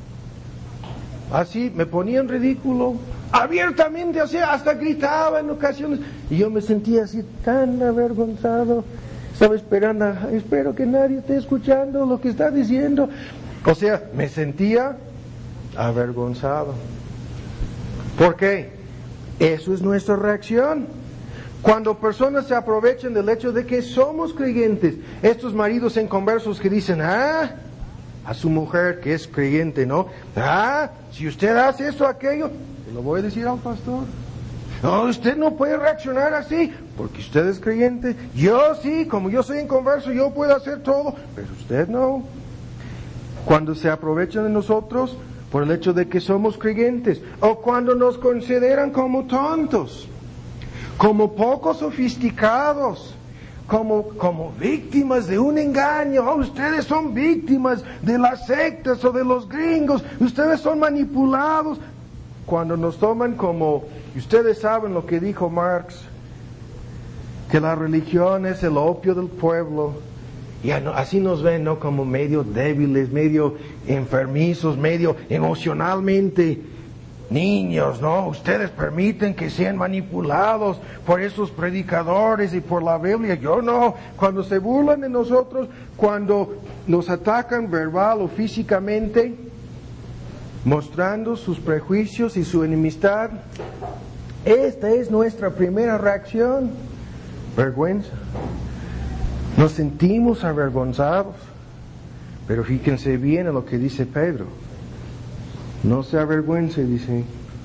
así me ponía en ridículo, abiertamente, así, hasta gritaba en ocasiones, y yo me sentía así tan avergonzado. Estaba esperando, espero que nadie esté escuchando lo que está diciendo. O sea, me sentía avergonzado. ¿Por qué? Eso es nuestra reacción. Cuando personas se aprovechan del hecho de que somos creyentes, estos maridos inconversos que dicen, a su mujer que es creyente, ¿no? Si usted hace esto o aquello, se lo voy a decir al pastor. No, usted no puede reaccionar así, porque usted es creyente. Yo sí, como yo soy inconverso, yo puedo hacer todo, pero usted no. Cuando se aprovechan de nosotros por el hecho de que somos creyentes, o cuando nos consideran como tontos, como poco sofisticados, como víctimas de un engaño. Oh, ustedes son víctimas de las sectas o de los gringos, ustedes son manipulados. Cuando nos toman como, ustedes saben lo que dijo Marx, que la religión es el opio del pueblo, y así nos ven, ¿no?, como medio débiles, medio enfermizos, medio emocionalmente niños, ¿no? Ustedes permiten que sean manipulados por esos predicadores y por la Biblia. Yo no. Cuando se burlan de nosotros, cuando nos atacan verbal o físicamente, mostrando sus prejuicios y su enemistad, esta es nuestra primera reacción: vergüenza. Nos sentimos avergonzados. Pero fíjense bien en lo que dice Pedro. No se avergüence, dice.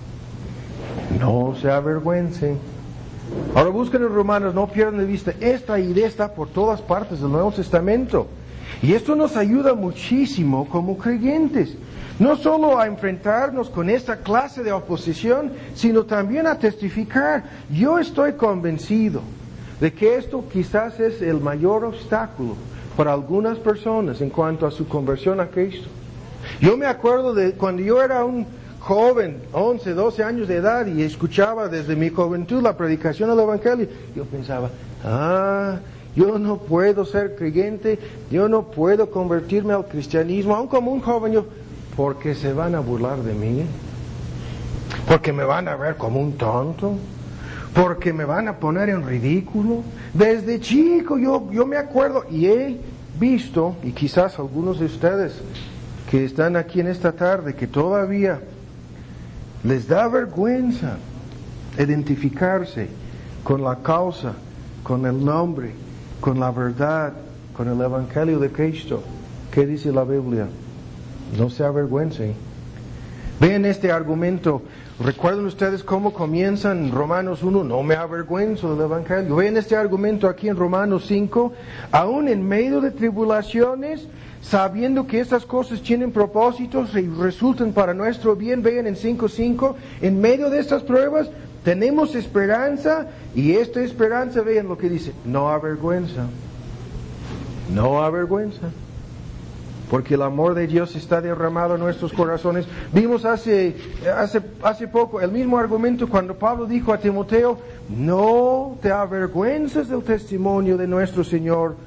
No se avergüence. Ahora busquen en Romanos, no pierdan de vista, esta idea está por todas partes del Nuevo Testamento. Y esto nos ayuda muchísimo como creyentes. No solo a enfrentarnos con esta clase de oposición, sino también a testificar. Yo estoy convencido de que esto quizás es el mayor obstáculo para algunas personas en cuanto a su conversión a Cristo. Yo me acuerdo de cuando yo era un joven, 11, 12 años de edad, y escuchaba desde mi juventud la predicación del Evangelio. Yo pensaba, yo no puedo ser creyente, yo no puedo convertirme al cristianismo, aún como un joven, porque se van a burlar de mí, porque me van a ver como un tonto, porque me van a poner en ridículo. Desde chico yo me acuerdo y he visto, y quizás algunos de ustedes que están aquí en esta tarde, que todavía les da vergüenza identificarse con la causa, con el nombre, con la verdad, con el Evangelio de Cristo. ¿Qué dice la Biblia? No se avergüencen. Vean este argumento. ¿Recuerdan ustedes cómo comienzan Romanos 1? No me avergüenzo del Evangelio. Vean este argumento aquí en Romanos 5. Aún en medio de tribulaciones, sabiendo que estas cosas tienen propósitos y resultan para nuestro bien. Vean en 5:5. En medio de estas pruebas tenemos esperanza, y esta esperanza, vean lo que dice, no avergüenza. No avergüenza. Porque el amor de Dios está derramado en nuestros corazones. Vimos hace poco el mismo argumento cuando Pablo dijo a Timoteo, no te avergüences del testimonio de nuestro Señor,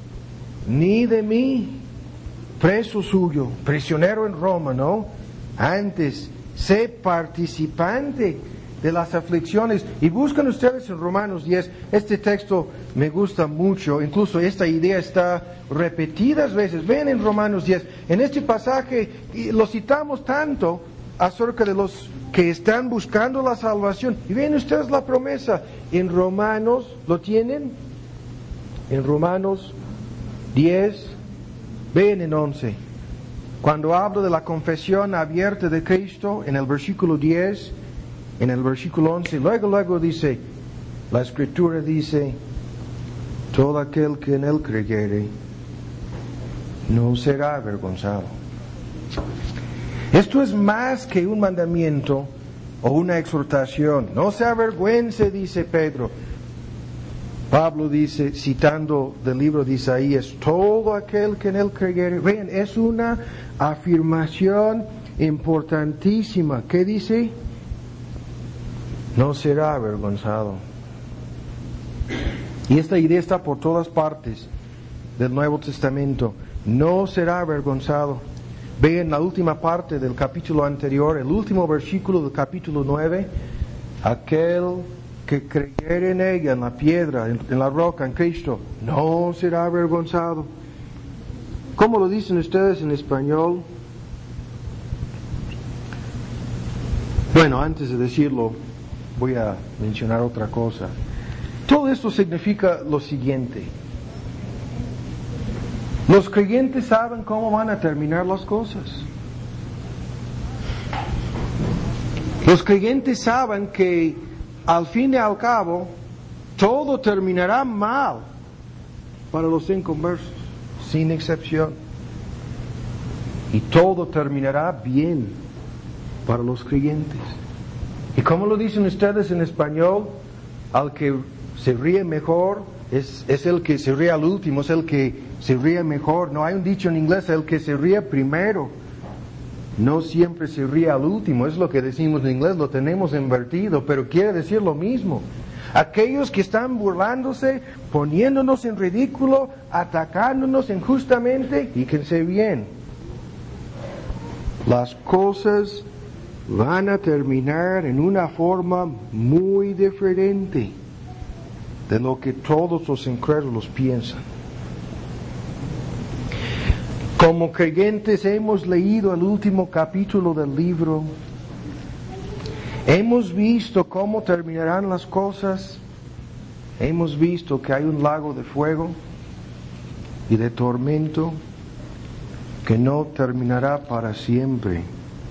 ni de mí, preso suyo, prisionero en Roma, ¿no? Antes, sé participante de las aflicciones. Y buscan ustedes en Romanos 10, este texto me gusta mucho, incluso esta idea está repetidas veces. Ven en Romanos 10, en este pasaje, y lo citamos tanto acerca de los que están buscando la salvación. Y ven ustedes la promesa, en Romanos, ¿lo tienen? En Romanos 10, ven en 11, cuando hablo de la confesión abierta de Cristo, en el versículo 10, en el versículo 11, luego dice, la Escritura dice, todo aquel que en Él creyere no será avergonzado. Esto es más que un mandamiento o una exhortación. No se avergüence, dice Pedro. Pablo dice, citando del libro de Isaías, todo aquel que en Él creyere. Vean, es una afirmación importantísima. ¿Qué dice? No será avergonzado. Y esta idea está por todas partes del Nuevo Testamento. No será avergonzado. Vean la última parte del capítulo anterior, el último versículo del capítulo 9. Aquel que creyere en ella, en la piedra, en la roca, en Cristo, no será avergonzado. ¿Cómo lo dicen ustedes en español? Bueno, antes de decirlo, voy a mencionar otra cosa. Todo esto significa lo siguiente. Los creyentes saben cómo van a terminar las cosas. Los creyentes saben que al fin y al cabo todo terminará mal para los inconversos, sin excepción. Y todo terminará bien para los creyentes. ¿Y cómo lo dicen ustedes en español? Al que se ríe mejor es el que se ríe al último, es el que se ríe mejor. No hay un dicho en inglés, el que se ríe primero no siempre se ríe al último. Es lo que decimos en inglés, lo tenemos invertido, pero quiere decir lo mismo. Aquellos que están burlándose, poniéndonos en ridículo, atacándonos injustamente, fíjense bien, las cosas van a terminar en una forma muy diferente de lo que todos los incrédulos piensan. Como creyentes hemos leído el último capítulo del libro. Hemos visto cómo terminarán las cosas. Hemos visto que hay un lago de fuego y de tormento que no terminará para siempre.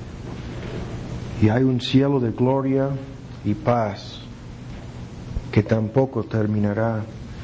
Y hay un cielo de gloria y paz que tampoco terminará.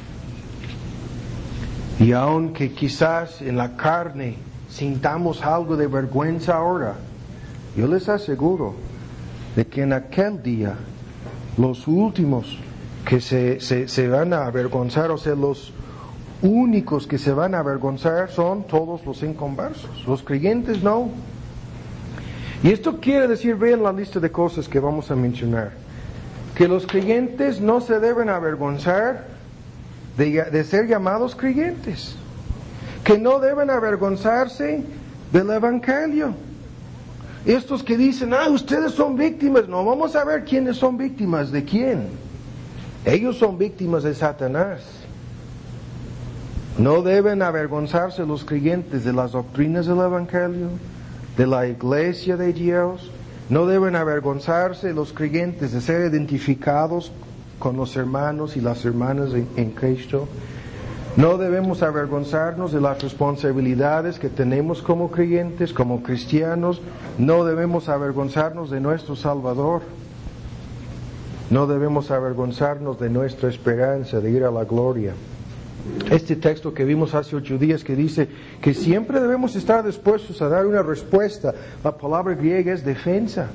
Y aunque quizás en la carne sintamos algo de vergüenza ahora, yo les aseguro de que en aquel día los últimos que se van a avergonzar, o sea, los únicos que se van a avergonzar son todos los inconversos. Los creyentes no. Y esto quiere decir, vean la lista de cosas que vamos a mencionar, que los creyentes no se deben avergonzar de ser llamados creyentes, que no deben avergonzarse del Evangelio. Estos que dicen, ustedes son víctimas, no, vamos a ver quiénes son víctimas, ¿de quién? Ellos son víctimas de Satanás. No deben avergonzarse los creyentes de las doctrinas del Evangelio, de la iglesia de Dios. No deben avergonzarse los creyentes de ser identificados con los hermanos y las hermanas en Cristo. No debemos avergonzarnos de las responsabilidades que tenemos como creyentes, como cristianos. No debemos avergonzarnos de nuestro Salvador. No debemos avergonzarnos de nuestra esperanza de ir a la gloria. Este texto que vimos hace 8 días que dice que siempre debemos estar dispuestos a dar una respuesta. La palabra griega es defensa.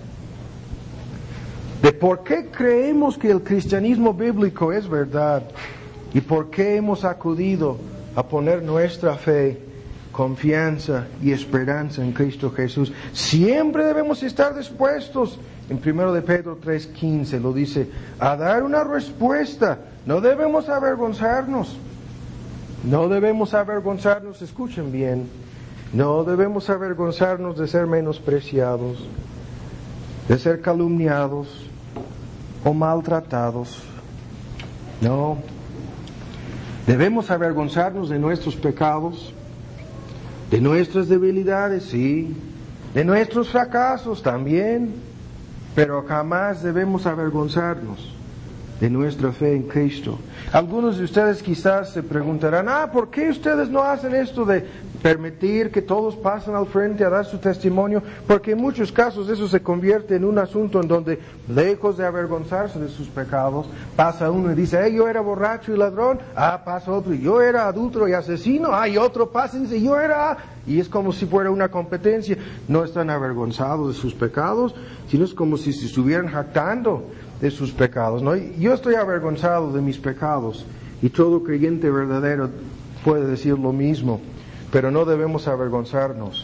De por qué creemos que el cristianismo bíblico es verdad y por qué hemos acudido a poner nuestra fe, confianza y esperanza en Cristo Jesús. Siempre debemos estar dispuestos, en 1 de Pedro 3:15 lo dice, a dar una respuesta. No debemos avergonzarnos. No debemos avergonzarnos, escuchen bien, no debemos avergonzarnos de ser menospreciados, de ser calumniados o maltratados. No. Debemos avergonzarnos de nuestros pecados, de nuestras debilidades, sí, de nuestros fracasos también, pero jamás debemos avergonzarnos de nuestra fe en Cristo. Algunos de ustedes quizás se preguntarán, ¿por qué ustedes no hacen esto de permitir que todos pasen al frente a dar su testimonio? Porque en muchos casos eso se convierte en un asunto en donde, lejos de avergonzarse de sus pecados, pasa uno y dice, yo era borracho y ladrón, pasa otro, y yo era adúltero y asesino, y otro pasa y dice, yo era... Y es como si fuera una competencia. No están avergonzados de sus pecados, sino es como si se estuvieran jactando de sus pecados, ¿no? Yo estoy avergonzado de mis pecados, y todo creyente verdadero puede decir lo mismo, pero no debemos avergonzarnos,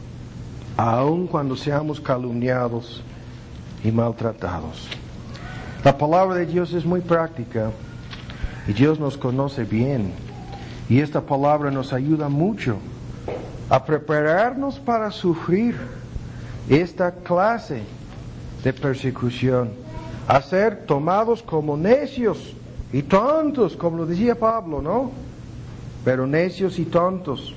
aun cuando seamos calumniados y maltratados. La palabra de Dios es muy práctica, y Dios nos conoce bien, y esta palabra nos ayuda mucho a prepararnos para sufrir esta clase de persecución, a ser tomados como necios y tontos, como lo decía Pablo, ¿no? Pero necios y tontos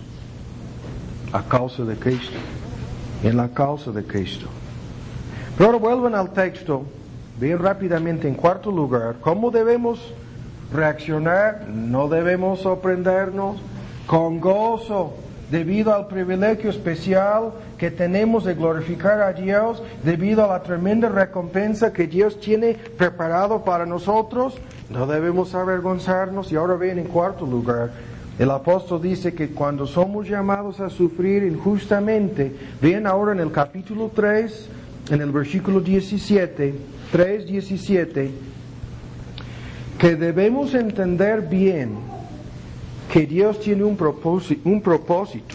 a causa de Cristo, en la causa de Cristo. Pero ahora vuelvan al texto, bien rápidamente. En cuarto lugar, ¿cómo debemos reaccionar? No debemos sorprendernos, con gozo, debido al privilegio especial que tenemos de glorificar a Dios, debido a la tremenda recompensa que Dios tiene preparado para nosotros. No debemos avergonzarnos. Y ahora ven, en cuarto lugar, el apóstol dice que cuando somos llamados a sufrir injustamente, ven ahora en el capítulo 3, en el versículo 17, 3:17, que debemos entender bien que Dios tiene un propósito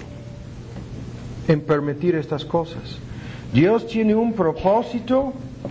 en permitir estas cosas. Dios tiene un propósito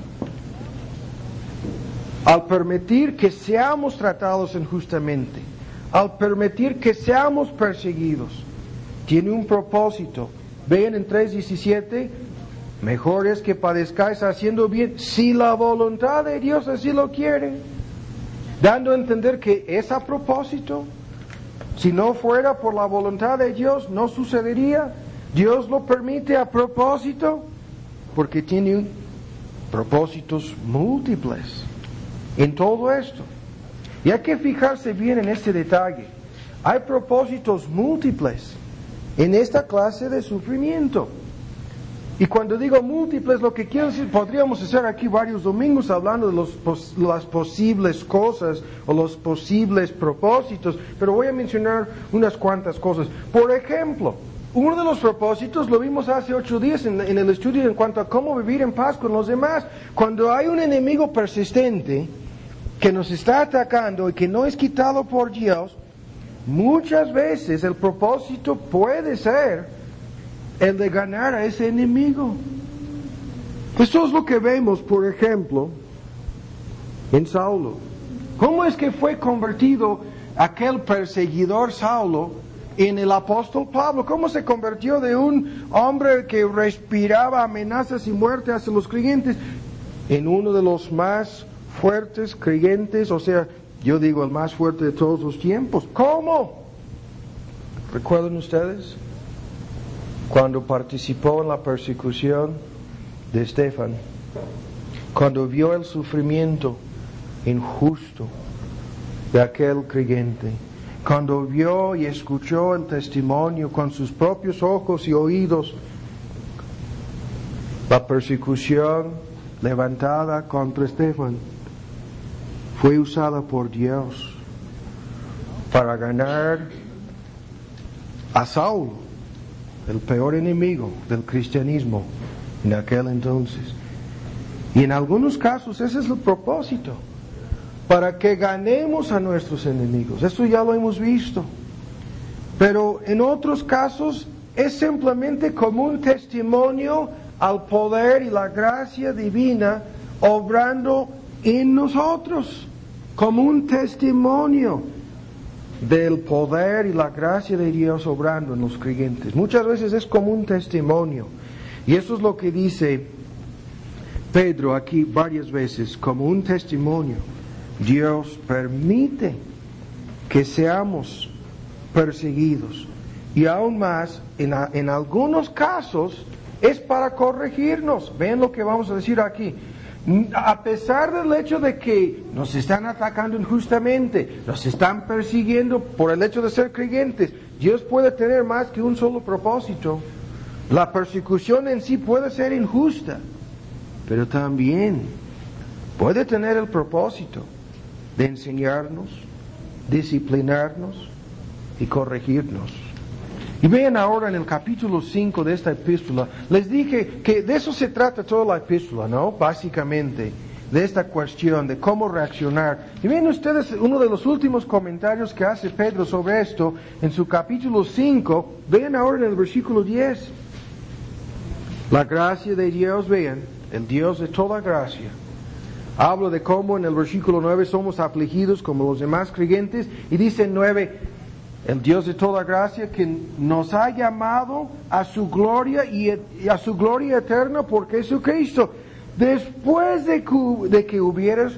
al permitir que seamos tratados injustamente, al permitir que seamos perseguidos. Tiene un propósito. Vean en 3:17, Mejor es que padezcáis haciendo bien, si la voluntad de Dios así lo quiere, dando a entender que es a propósito. Si no fuera por la voluntad de Dios, no sucedería. Dios lo permite a propósito, porque tiene propósitos múltiples en todo esto. Y hay que fijarse bien en este detalle. Hay propósitos múltiples en esta clase de sufrimiento. Y cuando digo múltiples, lo que quiero decir, podríamos hacer aquí varios domingos hablando de las posibles cosas o los posibles propósitos, pero voy a mencionar unas cuantas cosas. Por ejemplo, uno de los propósitos lo vimos hace 8 días en el estudio en cuanto a cómo vivir en paz con los demás. Cuando hay un enemigo persistente que nos está atacando y que no es quitado por Dios, muchas veces el propósito puede ser el de ganar a ese enemigo. Esto es lo que vemos, por ejemplo, en Saulo. ¿Cómo es que fue convertido aquel perseguidor Saulo en el apóstol Pablo? ¿Cómo se convirtió de un hombre que respiraba amenazas y muerte hacia los creyentes en uno de los más fuertes creyentes? O sea, yo digo el más fuerte de todos los tiempos. ¿Cómo? ¿Recuerdan ustedes? Cuando participó en la persecución de Esteban, cuando vio el sufrimiento injusto de aquel creyente, cuando vio y escuchó el testimonio con sus propios ojos y oídos, la persecución levantada contra Esteban fue usada por Dios para ganar a Saulo, el peor enemigo del cristianismo en aquel entonces. Y en algunos casos ese es el propósito, para que ganemos a nuestros enemigos. Esto ya lo hemos visto. Pero en otros casos es simplemente como un testimonio al poder y la gracia divina obrando en nosotros, como un testimonio del poder y la gracia de Dios obrando en los creyentes. Muchas veces es como un testimonio. Y eso es lo que dice Pedro aquí varias veces, como un testimonio. Dios permite que seamos perseguidos. Y aún más, en algunos casos, es para corregirnos. Vean lo que vamos a decir aquí. A pesar del hecho de que nos están atacando injustamente, nos están persiguiendo por el hecho de ser creyentes, Dios puede tener más que un solo propósito. La persecución en sí puede ser injusta, pero también puede tener el propósito de enseñarnos, disciplinarnos y corregirnos. Y vean ahora en el capítulo 5 de esta epístola, les dije que de eso se trata toda la epístola, ¿no? Básicamente, de esta cuestión de cómo reaccionar. Y vean ustedes uno de los últimos comentarios que hace Pedro sobre esto, en su capítulo 5, vean ahora en el versículo 10. La gracia de Dios, vean, el Dios de toda gracia. Hablo de cómo en el versículo 9 somos afligidos como los demás creyentes, y dice en 9, el Dios de toda gracia que nos ha llamado a su gloria y a su gloria eterna por Jesucristo, después de que hubieras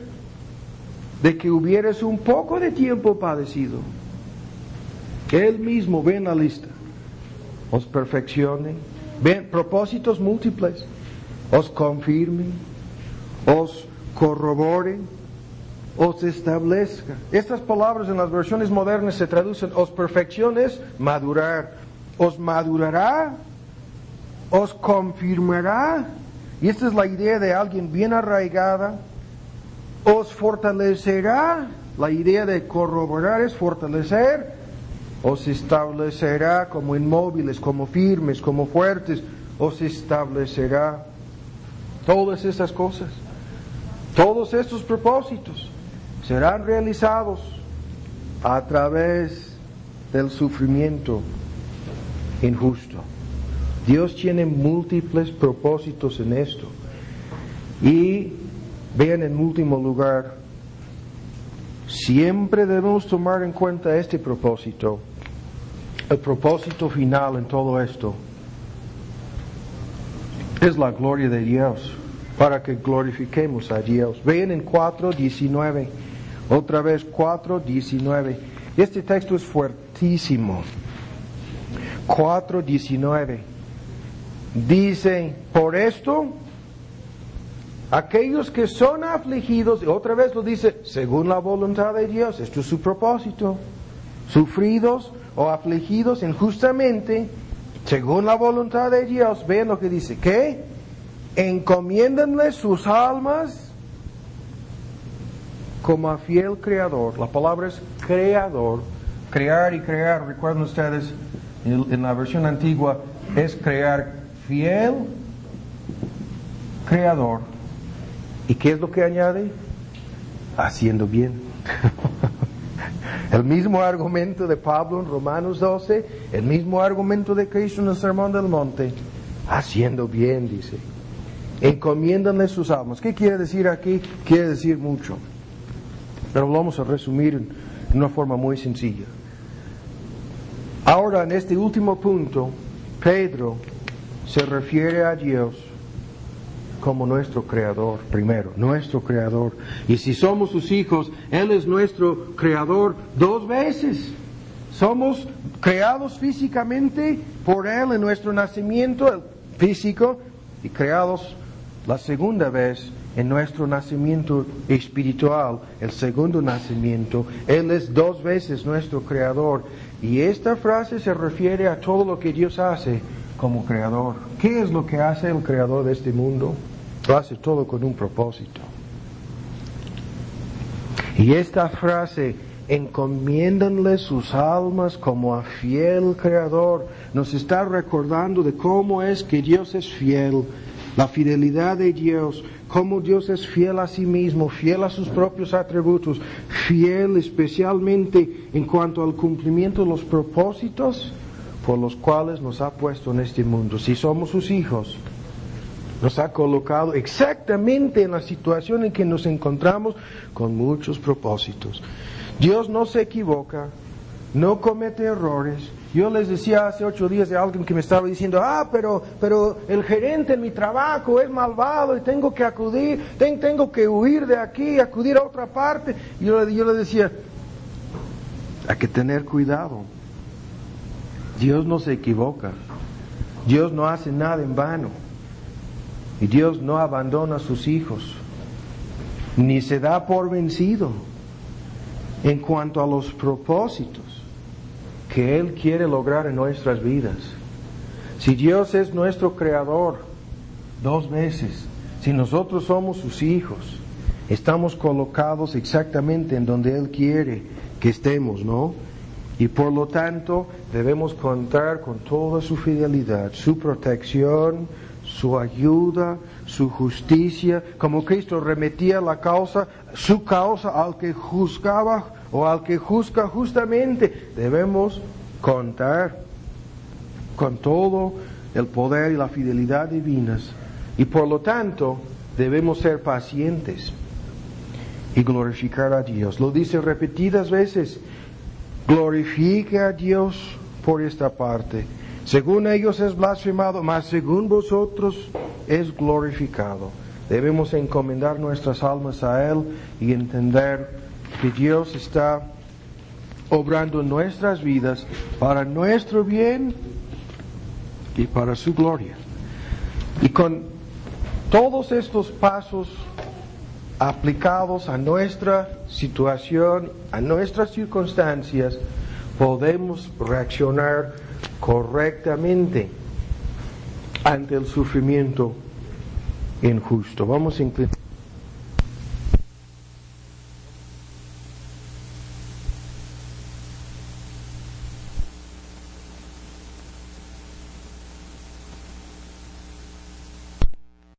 un poco de tiempo padecido, Él mismo, ven la lista, os perfeccione, ven propósitos múltiples, os confirme, os corrobore, os establezca. Estas palabras en las versiones modernas se traducen: os perfecciones, madurar, os madurará, os confirmará. Y esta es la idea de alguien bien arraigada. Os fortalecerá. La idea de corroborar es fortalecer. Os establecerá como inmóviles, como firmes, como fuertes. Os establecerá. Todas estas cosas, todos estos propósitos serán realizados a través del sufrimiento injusto. Dios tiene múltiples propósitos en esto. Y vean, en último lugar, siempre debemos tomar en cuenta este propósito, el propósito final en todo esto. es la gloria de Dios, para que glorifiquemos a Dios. Vean en 4:19, otra vez 4:19. Este texto es fuertísimo. 4:19 dice: por esto, aquellos que son afligidos, otra vez lo dice, según la voluntad de Dios, esto es su propósito, sufridos o afligidos injustamente, según la voluntad de Dios. Vean lo que dice, ¿qué? Encomiéndenle sus almas como a fiel creador. La palabra es creador. Crear y crear, recuerden ustedes, en la versión antigua es crear fiel creador. ¿Y qué es lo que añade? Haciendo bien. El mismo argumento de Pablo en Romanos 12, el mismo argumento de Cristo en el Sermón del Monte. Haciendo bien, dice. Encomiéndanle sus almas. ¿Qué quiere decir aquí? Quiere decir mucho. Pero lo vamos a resumir en una forma muy sencilla. Ahora, en este último punto, Pedro se refiere a Dios como nuestro Creador, primero, nuestro Creador. Y si somos sus hijos, Él es nuestro Creador 2 veces. Somos creados físicamente por Él en nuestro nacimiento, el físico, y creados la segunda vez en nuestro nacimiento espiritual, el segundo nacimiento. Él es 2 veces nuestro Creador. Y esta frase se refiere a todo lo que Dios hace como Creador. ¿Qué es lo que hace el Creador de este mundo? Lo hace todo con un propósito. Y esta frase, encomiéndanle sus almas como a fiel Creador, nos está recordando de cómo es que Dios es fiel, la fidelidad de Dios, cómo Dios es fiel a sí mismo, fiel a sus propios atributos, fiel especialmente en cuanto al cumplimiento de los propósitos por los cuales nos ha puesto en este mundo. Si somos sus hijos, nos ha colocado exactamente en la situación en que nos encontramos con muchos propósitos. Dios no se equivoca, no comete errores. Yo les decía hace 8 días de alguien que me estaba diciendo, pero el gerente en mi trabajo es malvado y tengo que acudir, tengo que huir de aquí, acudir a otra parte. Y yo le decía, hay que tener cuidado. Dios no se equivoca. Dios no hace nada en vano. Y Dios no abandona a sus hijos, ni se da por vencido en cuanto a los propósitos que Él quiere lograr en nuestras vidas. Si Dios es nuestro Creador 2 veces, si nosotros somos sus hijos, estamos colocados exactamente en donde Él quiere que estemos, ¿no? Y por lo tanto debemos contar con toda su fidelidad, su protección, su ayuda, su justicia. Como Cristo remitía la causa, su causa al que juzgaba o al que juzga justamente, debemos contar con todo el poder y la fidelidad divinas. Y por lo tanto debemos ser pacientes y glorificar a Dios. Lo dice repetidas veces, glorifique a Dios por esta parte. Según ellos es blasfemado, mas según vosotros es glorificado. Debemos encomendar nuestras almas a Él y entender que Dios está obrando en nuestras vidas para nuestro bien y para su gloria. Y con todos estos pasos aplicados a nuestra situación, a nuestras circunstancias, podemos reaccionar correctamente ante el sufrimiento injusto. Vamos a inclinar.